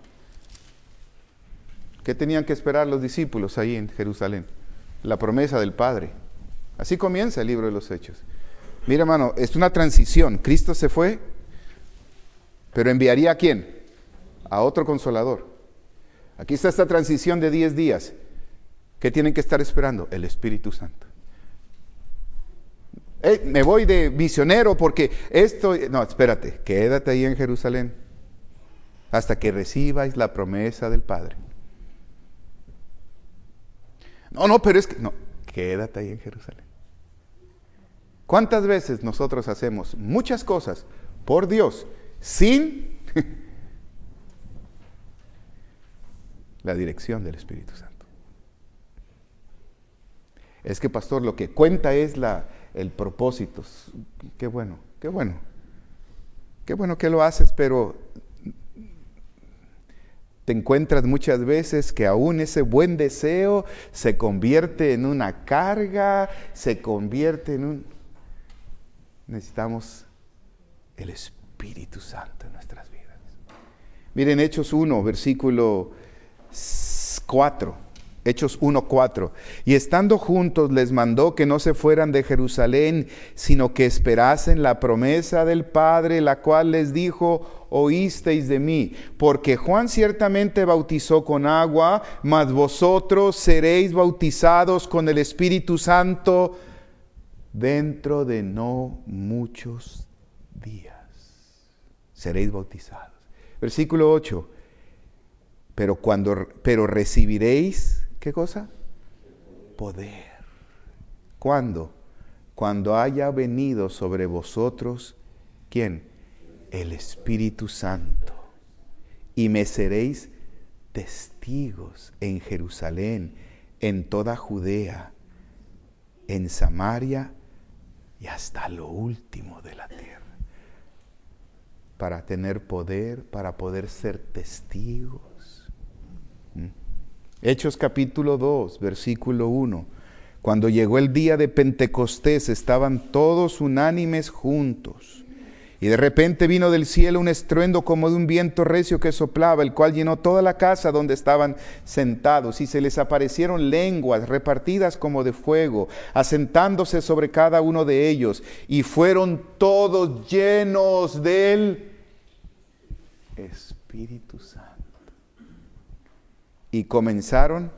¿Qué tenían que esperar los discípulos ahí en Jerusalén? La promesa del Padre. Así comienza el libro de los Hechos. Mira, hermano, es una transición. Cristo se fue, pero enviaría ¿a quién? A otro consolador. Aquí está esta transición de 10 días. ¿Qué tienen que estar esperando? El Espíritu Santo. Me voy de misionero porque esto... No, espérate, quédate ahí en Jerusalén hasta que recibáis la promesa del Padre. No, pero es que... No, quédate ahí en Jerusalén. ¿Cuántas veces nosotros hacemos muchas cosas por Dios sin la dirección del Espíritu Santo? Es que, pastor, lo que cuenta es el propósito. Qué bueno que lo haces, pero te encuentras muchas veces que aún ese buen deseo se convierte en una carga, se convierte en un... Necesitamos el Espíritu Santo en nuestras vidas. Miren Hechos 1, versículo 4. Hechos 1:4. Y estando juntos les mandó que no se fueran de Jerusalén, sino que esperasen la promesa del Padre, la cual les dijo: oísteis de mí, porque Juan ciertamente bautizó con agua, mas vosotros seréis bautizados con el Espíritu Santo dentro de no muchos días. Seréis bautizados. Versículo 8. Pero recibiréis, ¿qué cosa? Poder. ¿Cuándo? Cuando haya venido sobre vosotros, ¿quién? El Espíritu Santo. Y me seréis testigos en Jerusalén, en toda Judea, en Samaria y hasta lo último de la tierra. Para tener poder, para poder ser testigos. Hechos capítulo 2, versículo 1. Cuando llegó el día de Pentecostés, estaban todos unánimes juntos. Y de repente vino del cielo un estruendo como de un viento recio que soplaba, el cual llenó toda la casa donde estaban sentados. Y se les aparecieron lenguas repartidas como de fuego, asentándose sobre cada uno de ellos. Y fueron todos llenos del Espíritu Santo. Y comenzaron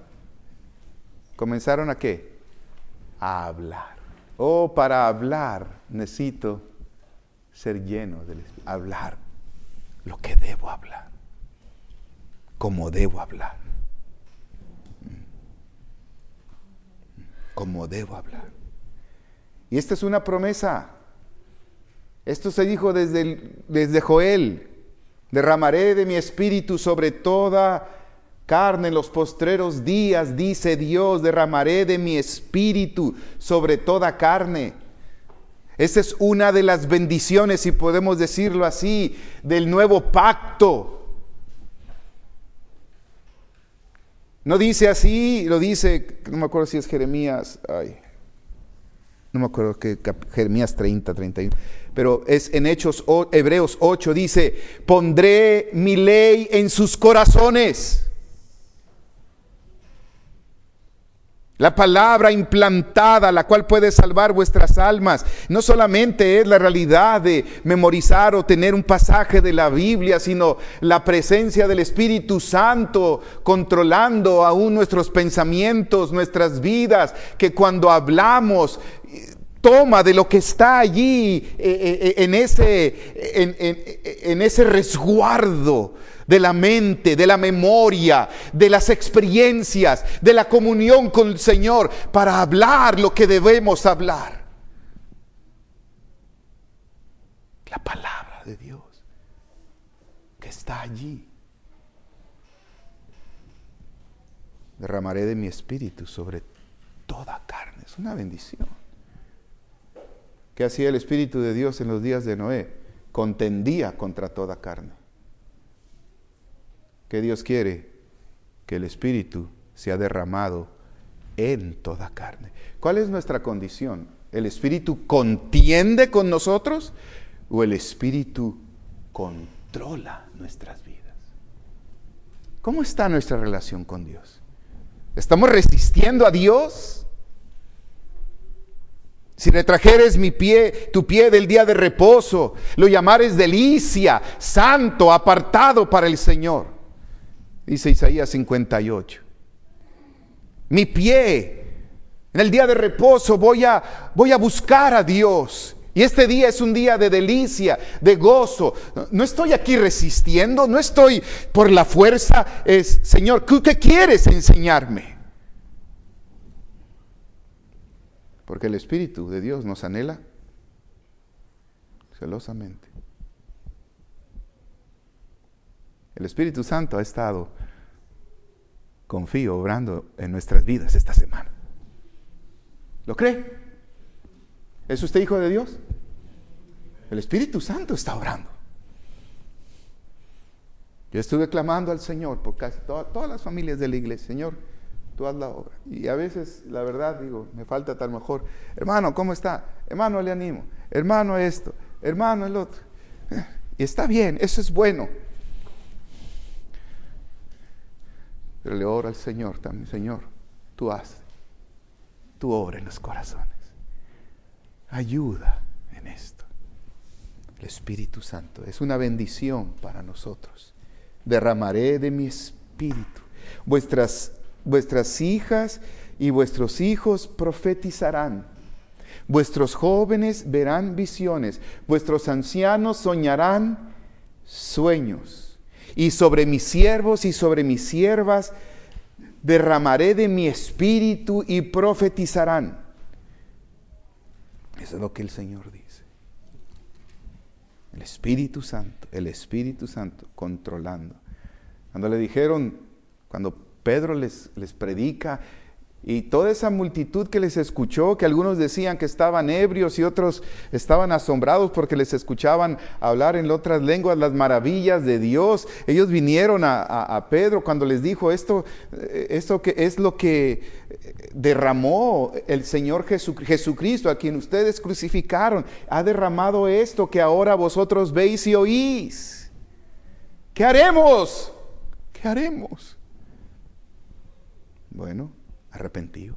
¿a qué? A hablar. Oh, para hablar necesito ser lleno del Espíritu. Hablar lo que debo hablar, como debo hablar, como debo hablar. Y esta es una promesa. Esto se dijo desde Joel: derramaré de mi espíritu sobre toda carne en los postreros días, dice Dios, derramaré de mi espíritu sobre toda carne. Esa es una de las bendiciones, si podemos decirlo así, del nuevo pacto. No dice así, lo dice, no me acuerdo si es Jeremías, no me acuerdo que Jeremías 30, 31, pero es en Hebreos 8, dice: pondré mi ley en sus corazones. La palabra implantada, la cual puede salvar vuestras almas, no solamente es la realidad de memorizar o tener un pasaje de la Biblia, sino la presencia del Espíritu Santo controlando aún nuestros pensamientos, nuestras vidas, que cuando hablamos toma de lo que está allí en ese resguardo de la mente, de la memoria, de las experiencias, de la comunión con el Señor, para hablar lo que debemos hablar. La palabra de Dios que está allí. Derramaré de mi espíritu sobre toda carne. Es una bendición. ¿Qué hacía el Espíritu de Dios en los días de Noé? Contendía contra toda carne. Que Dios quiere que el Espíritu sea derramado en toda carne. ¿Cuál es nuestra condición? ¿El Espíritu contiende con nosotros o el Espíritu controla nuestras vidas? ¿Cómo está nuestra relación con Dios? ¿Estamos resistiendo a Dios? Si retrajeres tu pie del día de reposo, lo llamares delicia, santo, apartado para el Señor. Dice Isaías 58. Mi pie, en el día de reposo voy a buscar a Dios. Y este día es un día de delicia, de gozo. No estoy aquí resistiendo, no estoy por la fuerza. Es: Señor, ¿qué quieres enseñarme? Porque el Espíritu de Dios nos anhela celosamente. El Espíritu Santo ha estado, confío, obrando en nuestras vidas esta semana. ¿Lo cree? ¿Es usted hijo de Dios? El Espíritu Santo está obrando. Yo estuve clamando al Señor por casi todas las familias de la iglesia: Señor, tú haz la obra. Y a veces, la verdad, digo, me falta tal mejor: hermano, ¿cómo está? Hermano, le animo. Hermano, esto. Hermano, el otro. Y está bien, eso es bueno. Pero le oro al Señor también. Señor, tú obra en los corazones. Ayuda en esto. El Espíritu Santo es una bendición para nosotros. Derramaré de mi Espíritu. Vuestras hijas y vuestros hijos profetizarán. Vuestros jóvenes verán visiones. Vuestros ancianos soñarán sueños. Y sobre mis siervos y sobre mis siervas derramaré de mi Espíritu y profetizarán. Eso es lo que el Señor dice. El Espíritu Santo controlando. Cuando Pedro les predica, y toda esa multitud que les escuchó, que algunos decían que estaban ebrios y otros estaban asombrados porque les escuchaban hablar en otras lenguas las maravillas de Dios. Ellos vinieron a Pedro cuando les dijo esto que es lo que derramó el Señor Jesucristo, a quien ustedes crucificaron. Ha derramado esto que ahora vosotros veis y oís. ¿Qué haremos? ¿Qué haremos? Bueno, arrepentíos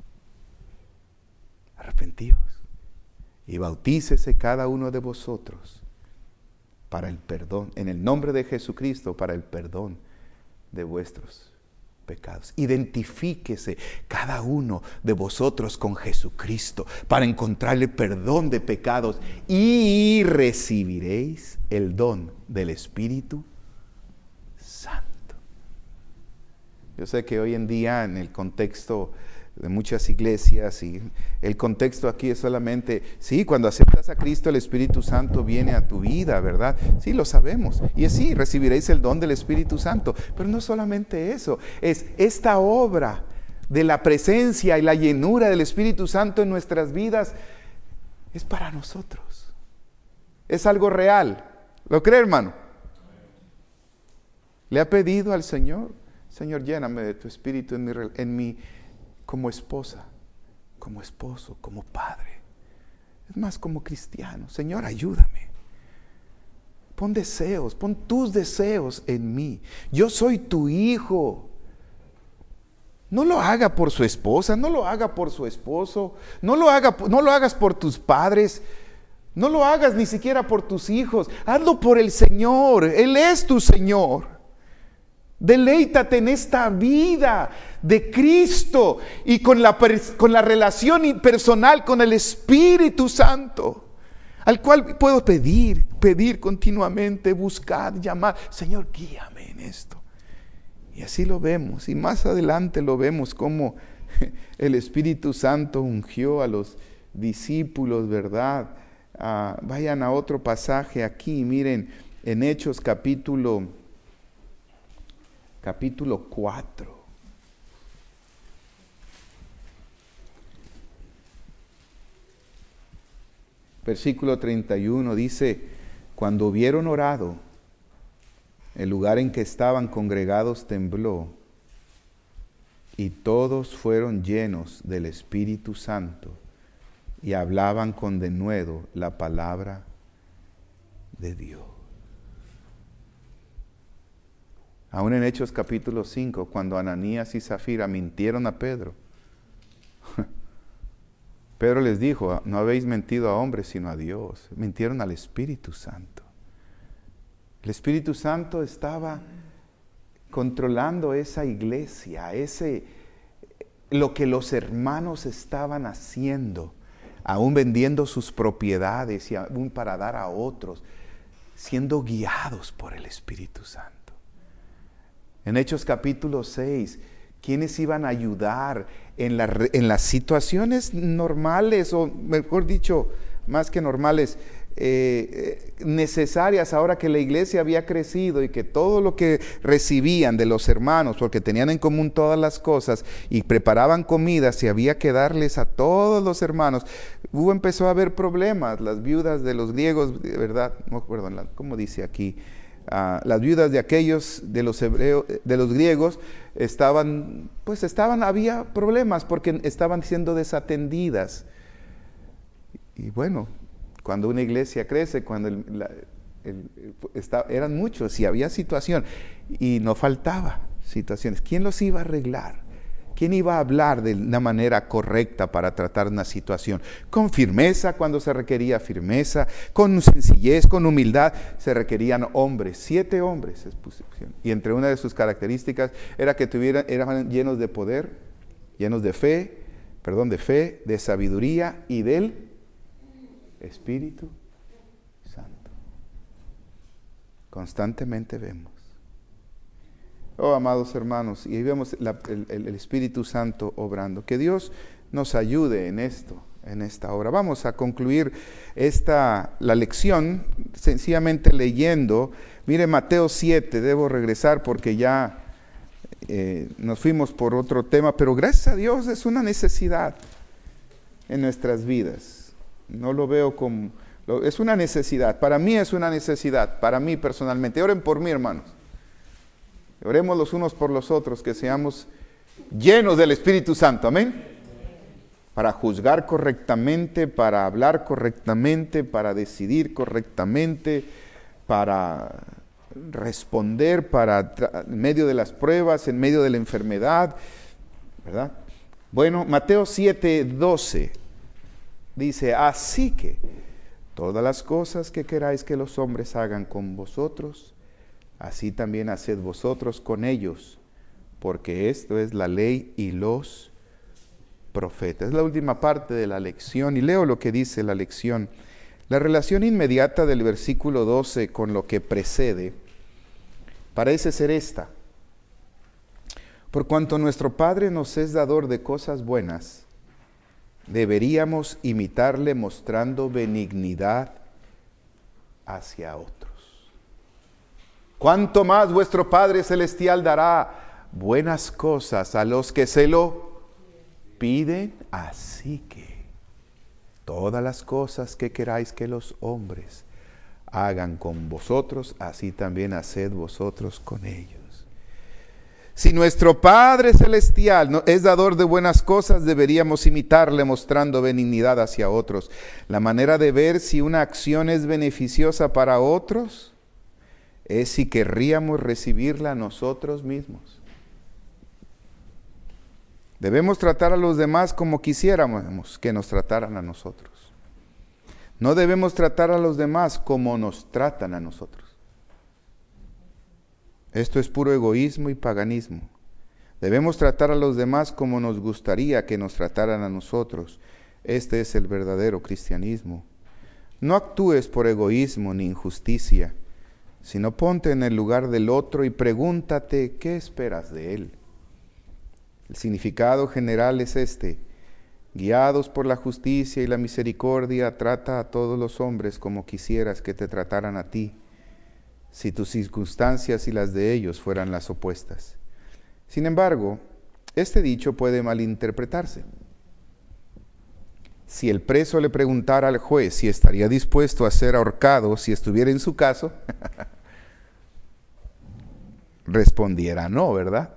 y bautícese cada uno de vosotros para el perdón, en el nombre de Jesucristo, para el perdón de vuestros pecados. Identifíquese cada uno de vosotros con Jesucristo para encontrarle perdón de pecados y recibiréis el don del Espíritu Santo. Yo sé que hoy en día en el contexto de muchas iglesias, y el contexto aquí es solamente, sí, cuando aceptas a Cristo el Espíritu Santo viene a tu vida, ¿verdad? Sí, lo sabemos. Y sí, recibiréis el don del Espíritu Santo. Pero no solamente eso, es esta obra de la presencia y la llenura del Espíritu Santo en nuestras vidas, es para nosotros. Es algo real. ¿Lo cree, hermano? ¿Le ha pedido al Señor? Señor, lléname de tu Espíritu en mí como esposa, como esposo, como padre. Es más, como cristiano. Señor, ayúdame. Pon tus deseos en mí. Yo soy tu hijo. No lo haga por su esposa, no lo haga por su esposo, no lo hagas por tus padres, no lo hagas ni siquiera por tus hijos. Hazlo por el Señor. Él es tu Señor. Deleítate en esta vida de Cristo y con la relación personal con el Espíritu Santo, al cual puedo pedir continuamente, buscar, llamar. Señor, guíame en esto. Y así lo vemos, y más adelante lo vemos como el Espíritu Santo ungió a los discípulos, ¿verdad? Vayan a otro pasaje aquí, miren, en Hechos capítulo 4. Versículo 31 dice: cuando hubieron orado, el lugar en que estaban congregados tembló, y todos fueron llenos del Espíritu Santo, y hablaban con denuedo la palabra de Dios. Aún en Hechos capítulo 5, cuando Ananías y Zafira mintieron a Pedro, Pedro les dijo: no habéis mentido a hombres sino a Dios. Mintieron al Espíritu Santo. El Espíritu Santo estaba controlando esa iglesia, lo que los hermanos estaban haciendo, aún vendiendo sus propiedades y aún para dar a otros, siendo guiados por el Espíritu Santo. En Hechos capítulo 6, ¿quiénes iban a ayudar en las situaciones normales, o mejor dicho, más que normales, necesarias, ahora que la iglesia había crecido y que todo lo que recibían de los hermanos, porque tenían en común todas las cosas y preparaban comidas y había que darles a todos los hermanos, empezó a haber problemas? Las viudas de los griegos, ¿verdad? No, perdón, ¿cómo dice aquí? Las viudas de aquellos de los griegos había problemas porque estaban siendo desatendidas. Y bueno, cuando una iglesia crece, cuando eran muchos y había situación, y no faltaba, situaciones. ¿Quién los iba a arreglar? ¿Quién iba a hablar de una manera correcta para tratar una situación? Con firmeza cuando se requería firmeza, con sencillez, con humildad, se requerían hombres, 7 hombres. Y entre una de sus características era que eran llenos de poder, llenos de fe, de sabiduría y del Espíritu Santo. Constantemente vemos. Oh, amados hermanos, y ahí vemos el Espíritu Santo obrando. Que Dios nos ayude en esto, en esta hora. Vamos a concluir la lección sencillamente leyendo. Mire, Mateo 7, debo regresar porque ya nos fuimos por otro tema, pero gracias a Dios es una necesidad en nuestras vidas. No lo veo como... Es una necesidad, para mí es una necesidad, para mí personalmente. Oren por mí, hermanos. Oremos los unos por los otros, que seamos llenos del Espíritu Santo, amén. Para juzgar correctamente, para hablar correctamente, para decidir correctamente, para responder en medio de las pruebas, en medio de la enfermedad, ¿verdad? Bueno, Mateo 7:12 dice, así que todas las cosas que queráis que los hombres hagan con vosotros, así también haced vosotros con ellos, porque esto es la ley y los profetas. Es la última parte de la lección, y leo lo que dice la lección. La relación inmediata del versículo 12 con lo que precede parece ser esta. Por cuanto nuestro Padre nos es dador de cosas buenas, deberíamos imitarle mostrando benignidad hacia otros. ¿Cuánto más vuestro Padre Celestial dará buenas cosas a los que se lo piden? Así que todas las cosas que queráis que los hombres hagan con vosotros, así también haced vosotros con ellos. Si nuestro Padre Celestial es dador de buenas cosas, deberíamos imitarle mostrando benignidad hacia otros. La manera de ver si una acción es beneficiosa para otros es si querríamos recibirla nosotros mismos. Debemos tratar a los demás como quisiéramos que nos trataran a nosotros. No debemos tratar a los demás como nos tratan a nosotros. Esto es puro egoísmo y paganismo. Debemos tratar a los demás como nos gustaría que nos trataran a nosotros. Este es el verdadero cristianismo. No actúes por egoísmo ni injusticia, sino ponte en el lugar del otro y pregúntate qué esperas de él. El significado general es este: guiados por la justicia y la misericordia, trata a todos los hombres como quisieras que te trataran a ti, si tus circunstancias y las de ellos fueran las opuestas. Sin embargo, este dicho puede malinterpretarse. Si el preso le preguntara al juez si estaría dispuesto a ser ahorcado si estuviera en su caso, respondiera no, ¿verdad?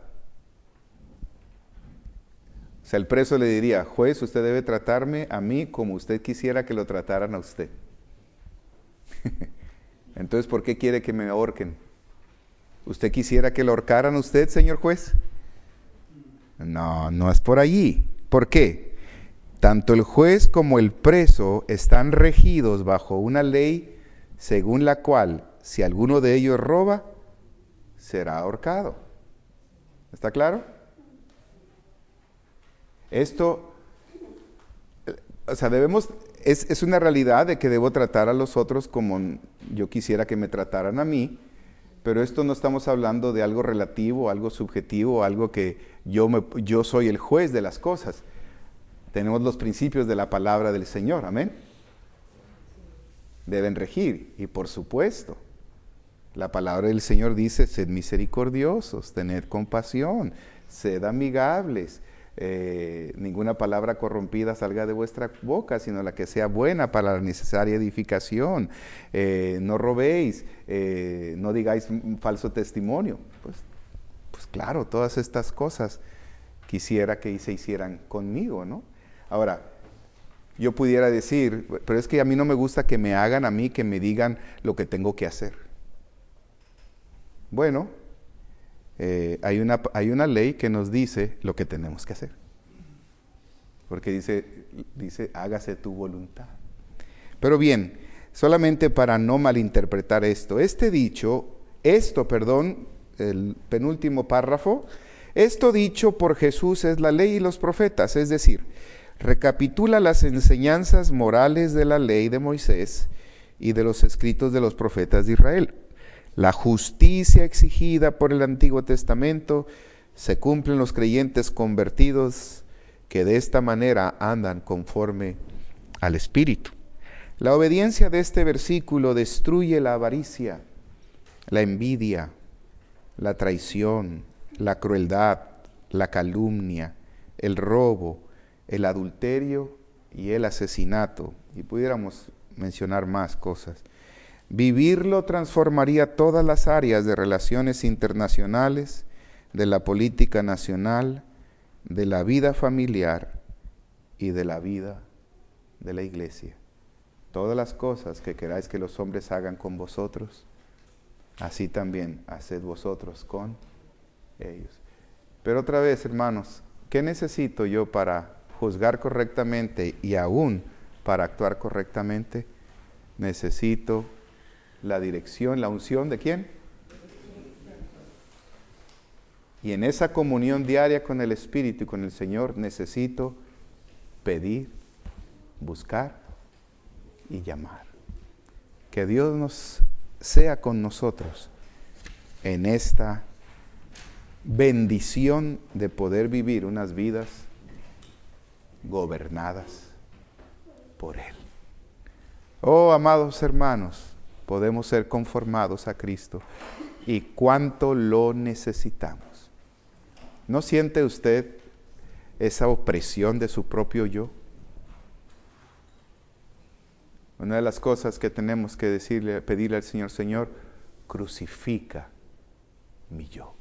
O sea, el preso le diría, juez, usted debe tratarme a mí como usted quisiera que lo trataran a usted. Entonces, ¿por qué quiere que me ahorquen? ¿Usted quisiera que lo ahorcaran a usted, señor juez? No, no es por allí. ¿Por qué? Tanto el juez como el preso están regidos bajo una ley según la cual, si alguno de ellos roba, será ahorcado. ¿Está claro? Esto, o sea, es una realidad de que debo tratar a los otros como yo quisiera que me trataran a mí, pero esto no estamos hablando de algo relativo, algo subjetivo, algo que yo soy el juez de las cosas. Tenemos los principios de la palabra del Señor, amén. Deben regir, y por supuesto, la palabra del Señor dice, sed misericordiosos, tened compasión, sed amigables, ninguna palabra corrompida salga de vuestra boca, sino la que sea buena para la necesaria edificación, no robéis, no digáis falso testimonio. Pues claro, todas estas cosas quisiera que se hicieran conmigo, ¿no? Ahora, yo pudiera decir, pero es que a mí no me gusta que me hagan a mí, que me digan lo que tengo que hacer. Bueno, hay una ley que nos dice lo que tenemos que hacer. Porque dice, hágase tu voluntad. Pero bien, solamente para no malinterpretar esto, el penúltimo párrafo, esto dicho por Jesús es la ley y los profetas, es decir, recapitula las enseñanzas morales de la ley de Moisés y de los escritos de los profetas de Israel. La justicia exigida por el Antiguo Testamento se cumple en los creyentes convertidos que de esta manera andan conforme al Espíritu. La obediencia de este versículo destruye la avaricia, la envidia, la traición, la crueldad, la calumnia, el robo, el adulterio y el asesinato. Y pudiéramos mencionar más cosas. Vivirlo transformaría todas las áreas de relaciones internacionales, de la política nacional, de la vida familiar y de la vida de la iglesia. Todas las cosas que queráis que los hombres hagan con vosotros, así también haced vosotros con ellos. Pero otra vez, hermanos, ¿qué necesito yo para juzgar correctamente y aún para actuar correctamente? Necesito la dirección, la unción ¿de quién? Y en esa comunión diaria con el Espíritu y con el Señor necesito pedir, buscar y llamar. Que Dios nos sea con nosotros en esta bendición de poder vivir unas vidas gobernadas por Él. Oh, amados hermanos, podemos ser conformados a Cristo y cuánto lo necesitamos. ¿No siente usted esa opresión de su propio yo? Una de las cosas que tenemos que pedirle al Señor, Señor, crucifica mi yo.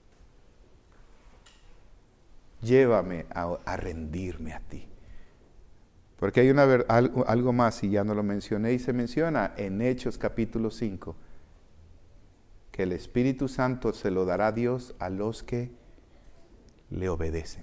Llévame a rendirme a ti. Porque hay algo más, y ya no lo mencioné, y se menciona en Hechos capítulo 5, que el Espíritu Santo se lo dará Dios a los que le obedecen.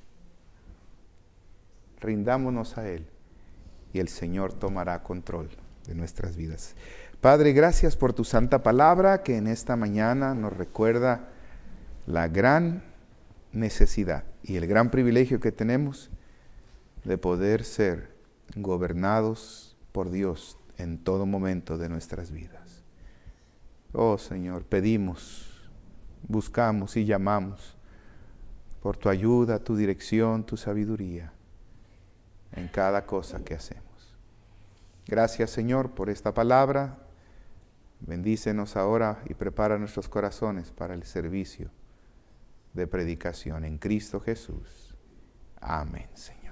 Rindámonos a Él y el Señor tomará control de nuestras vidas. Padre, gracias por tu santa palabra que en esta mañana nos recuerda la gran necesidad y el gran privilegio que tenemos de poder ser gobernados por Dios en todo momento de nuestras vidas. Oh Señor, pedimos, buscamos y llamamos por tu ayuda, tu dirección, tu sabiduría en cada cosa que hacemos. Gracias, Señor, por esta palabra. Bendícenos ahora y prepara nuestros corazones para el servicio de predicación en Cristo Jesús. Amén, Señor.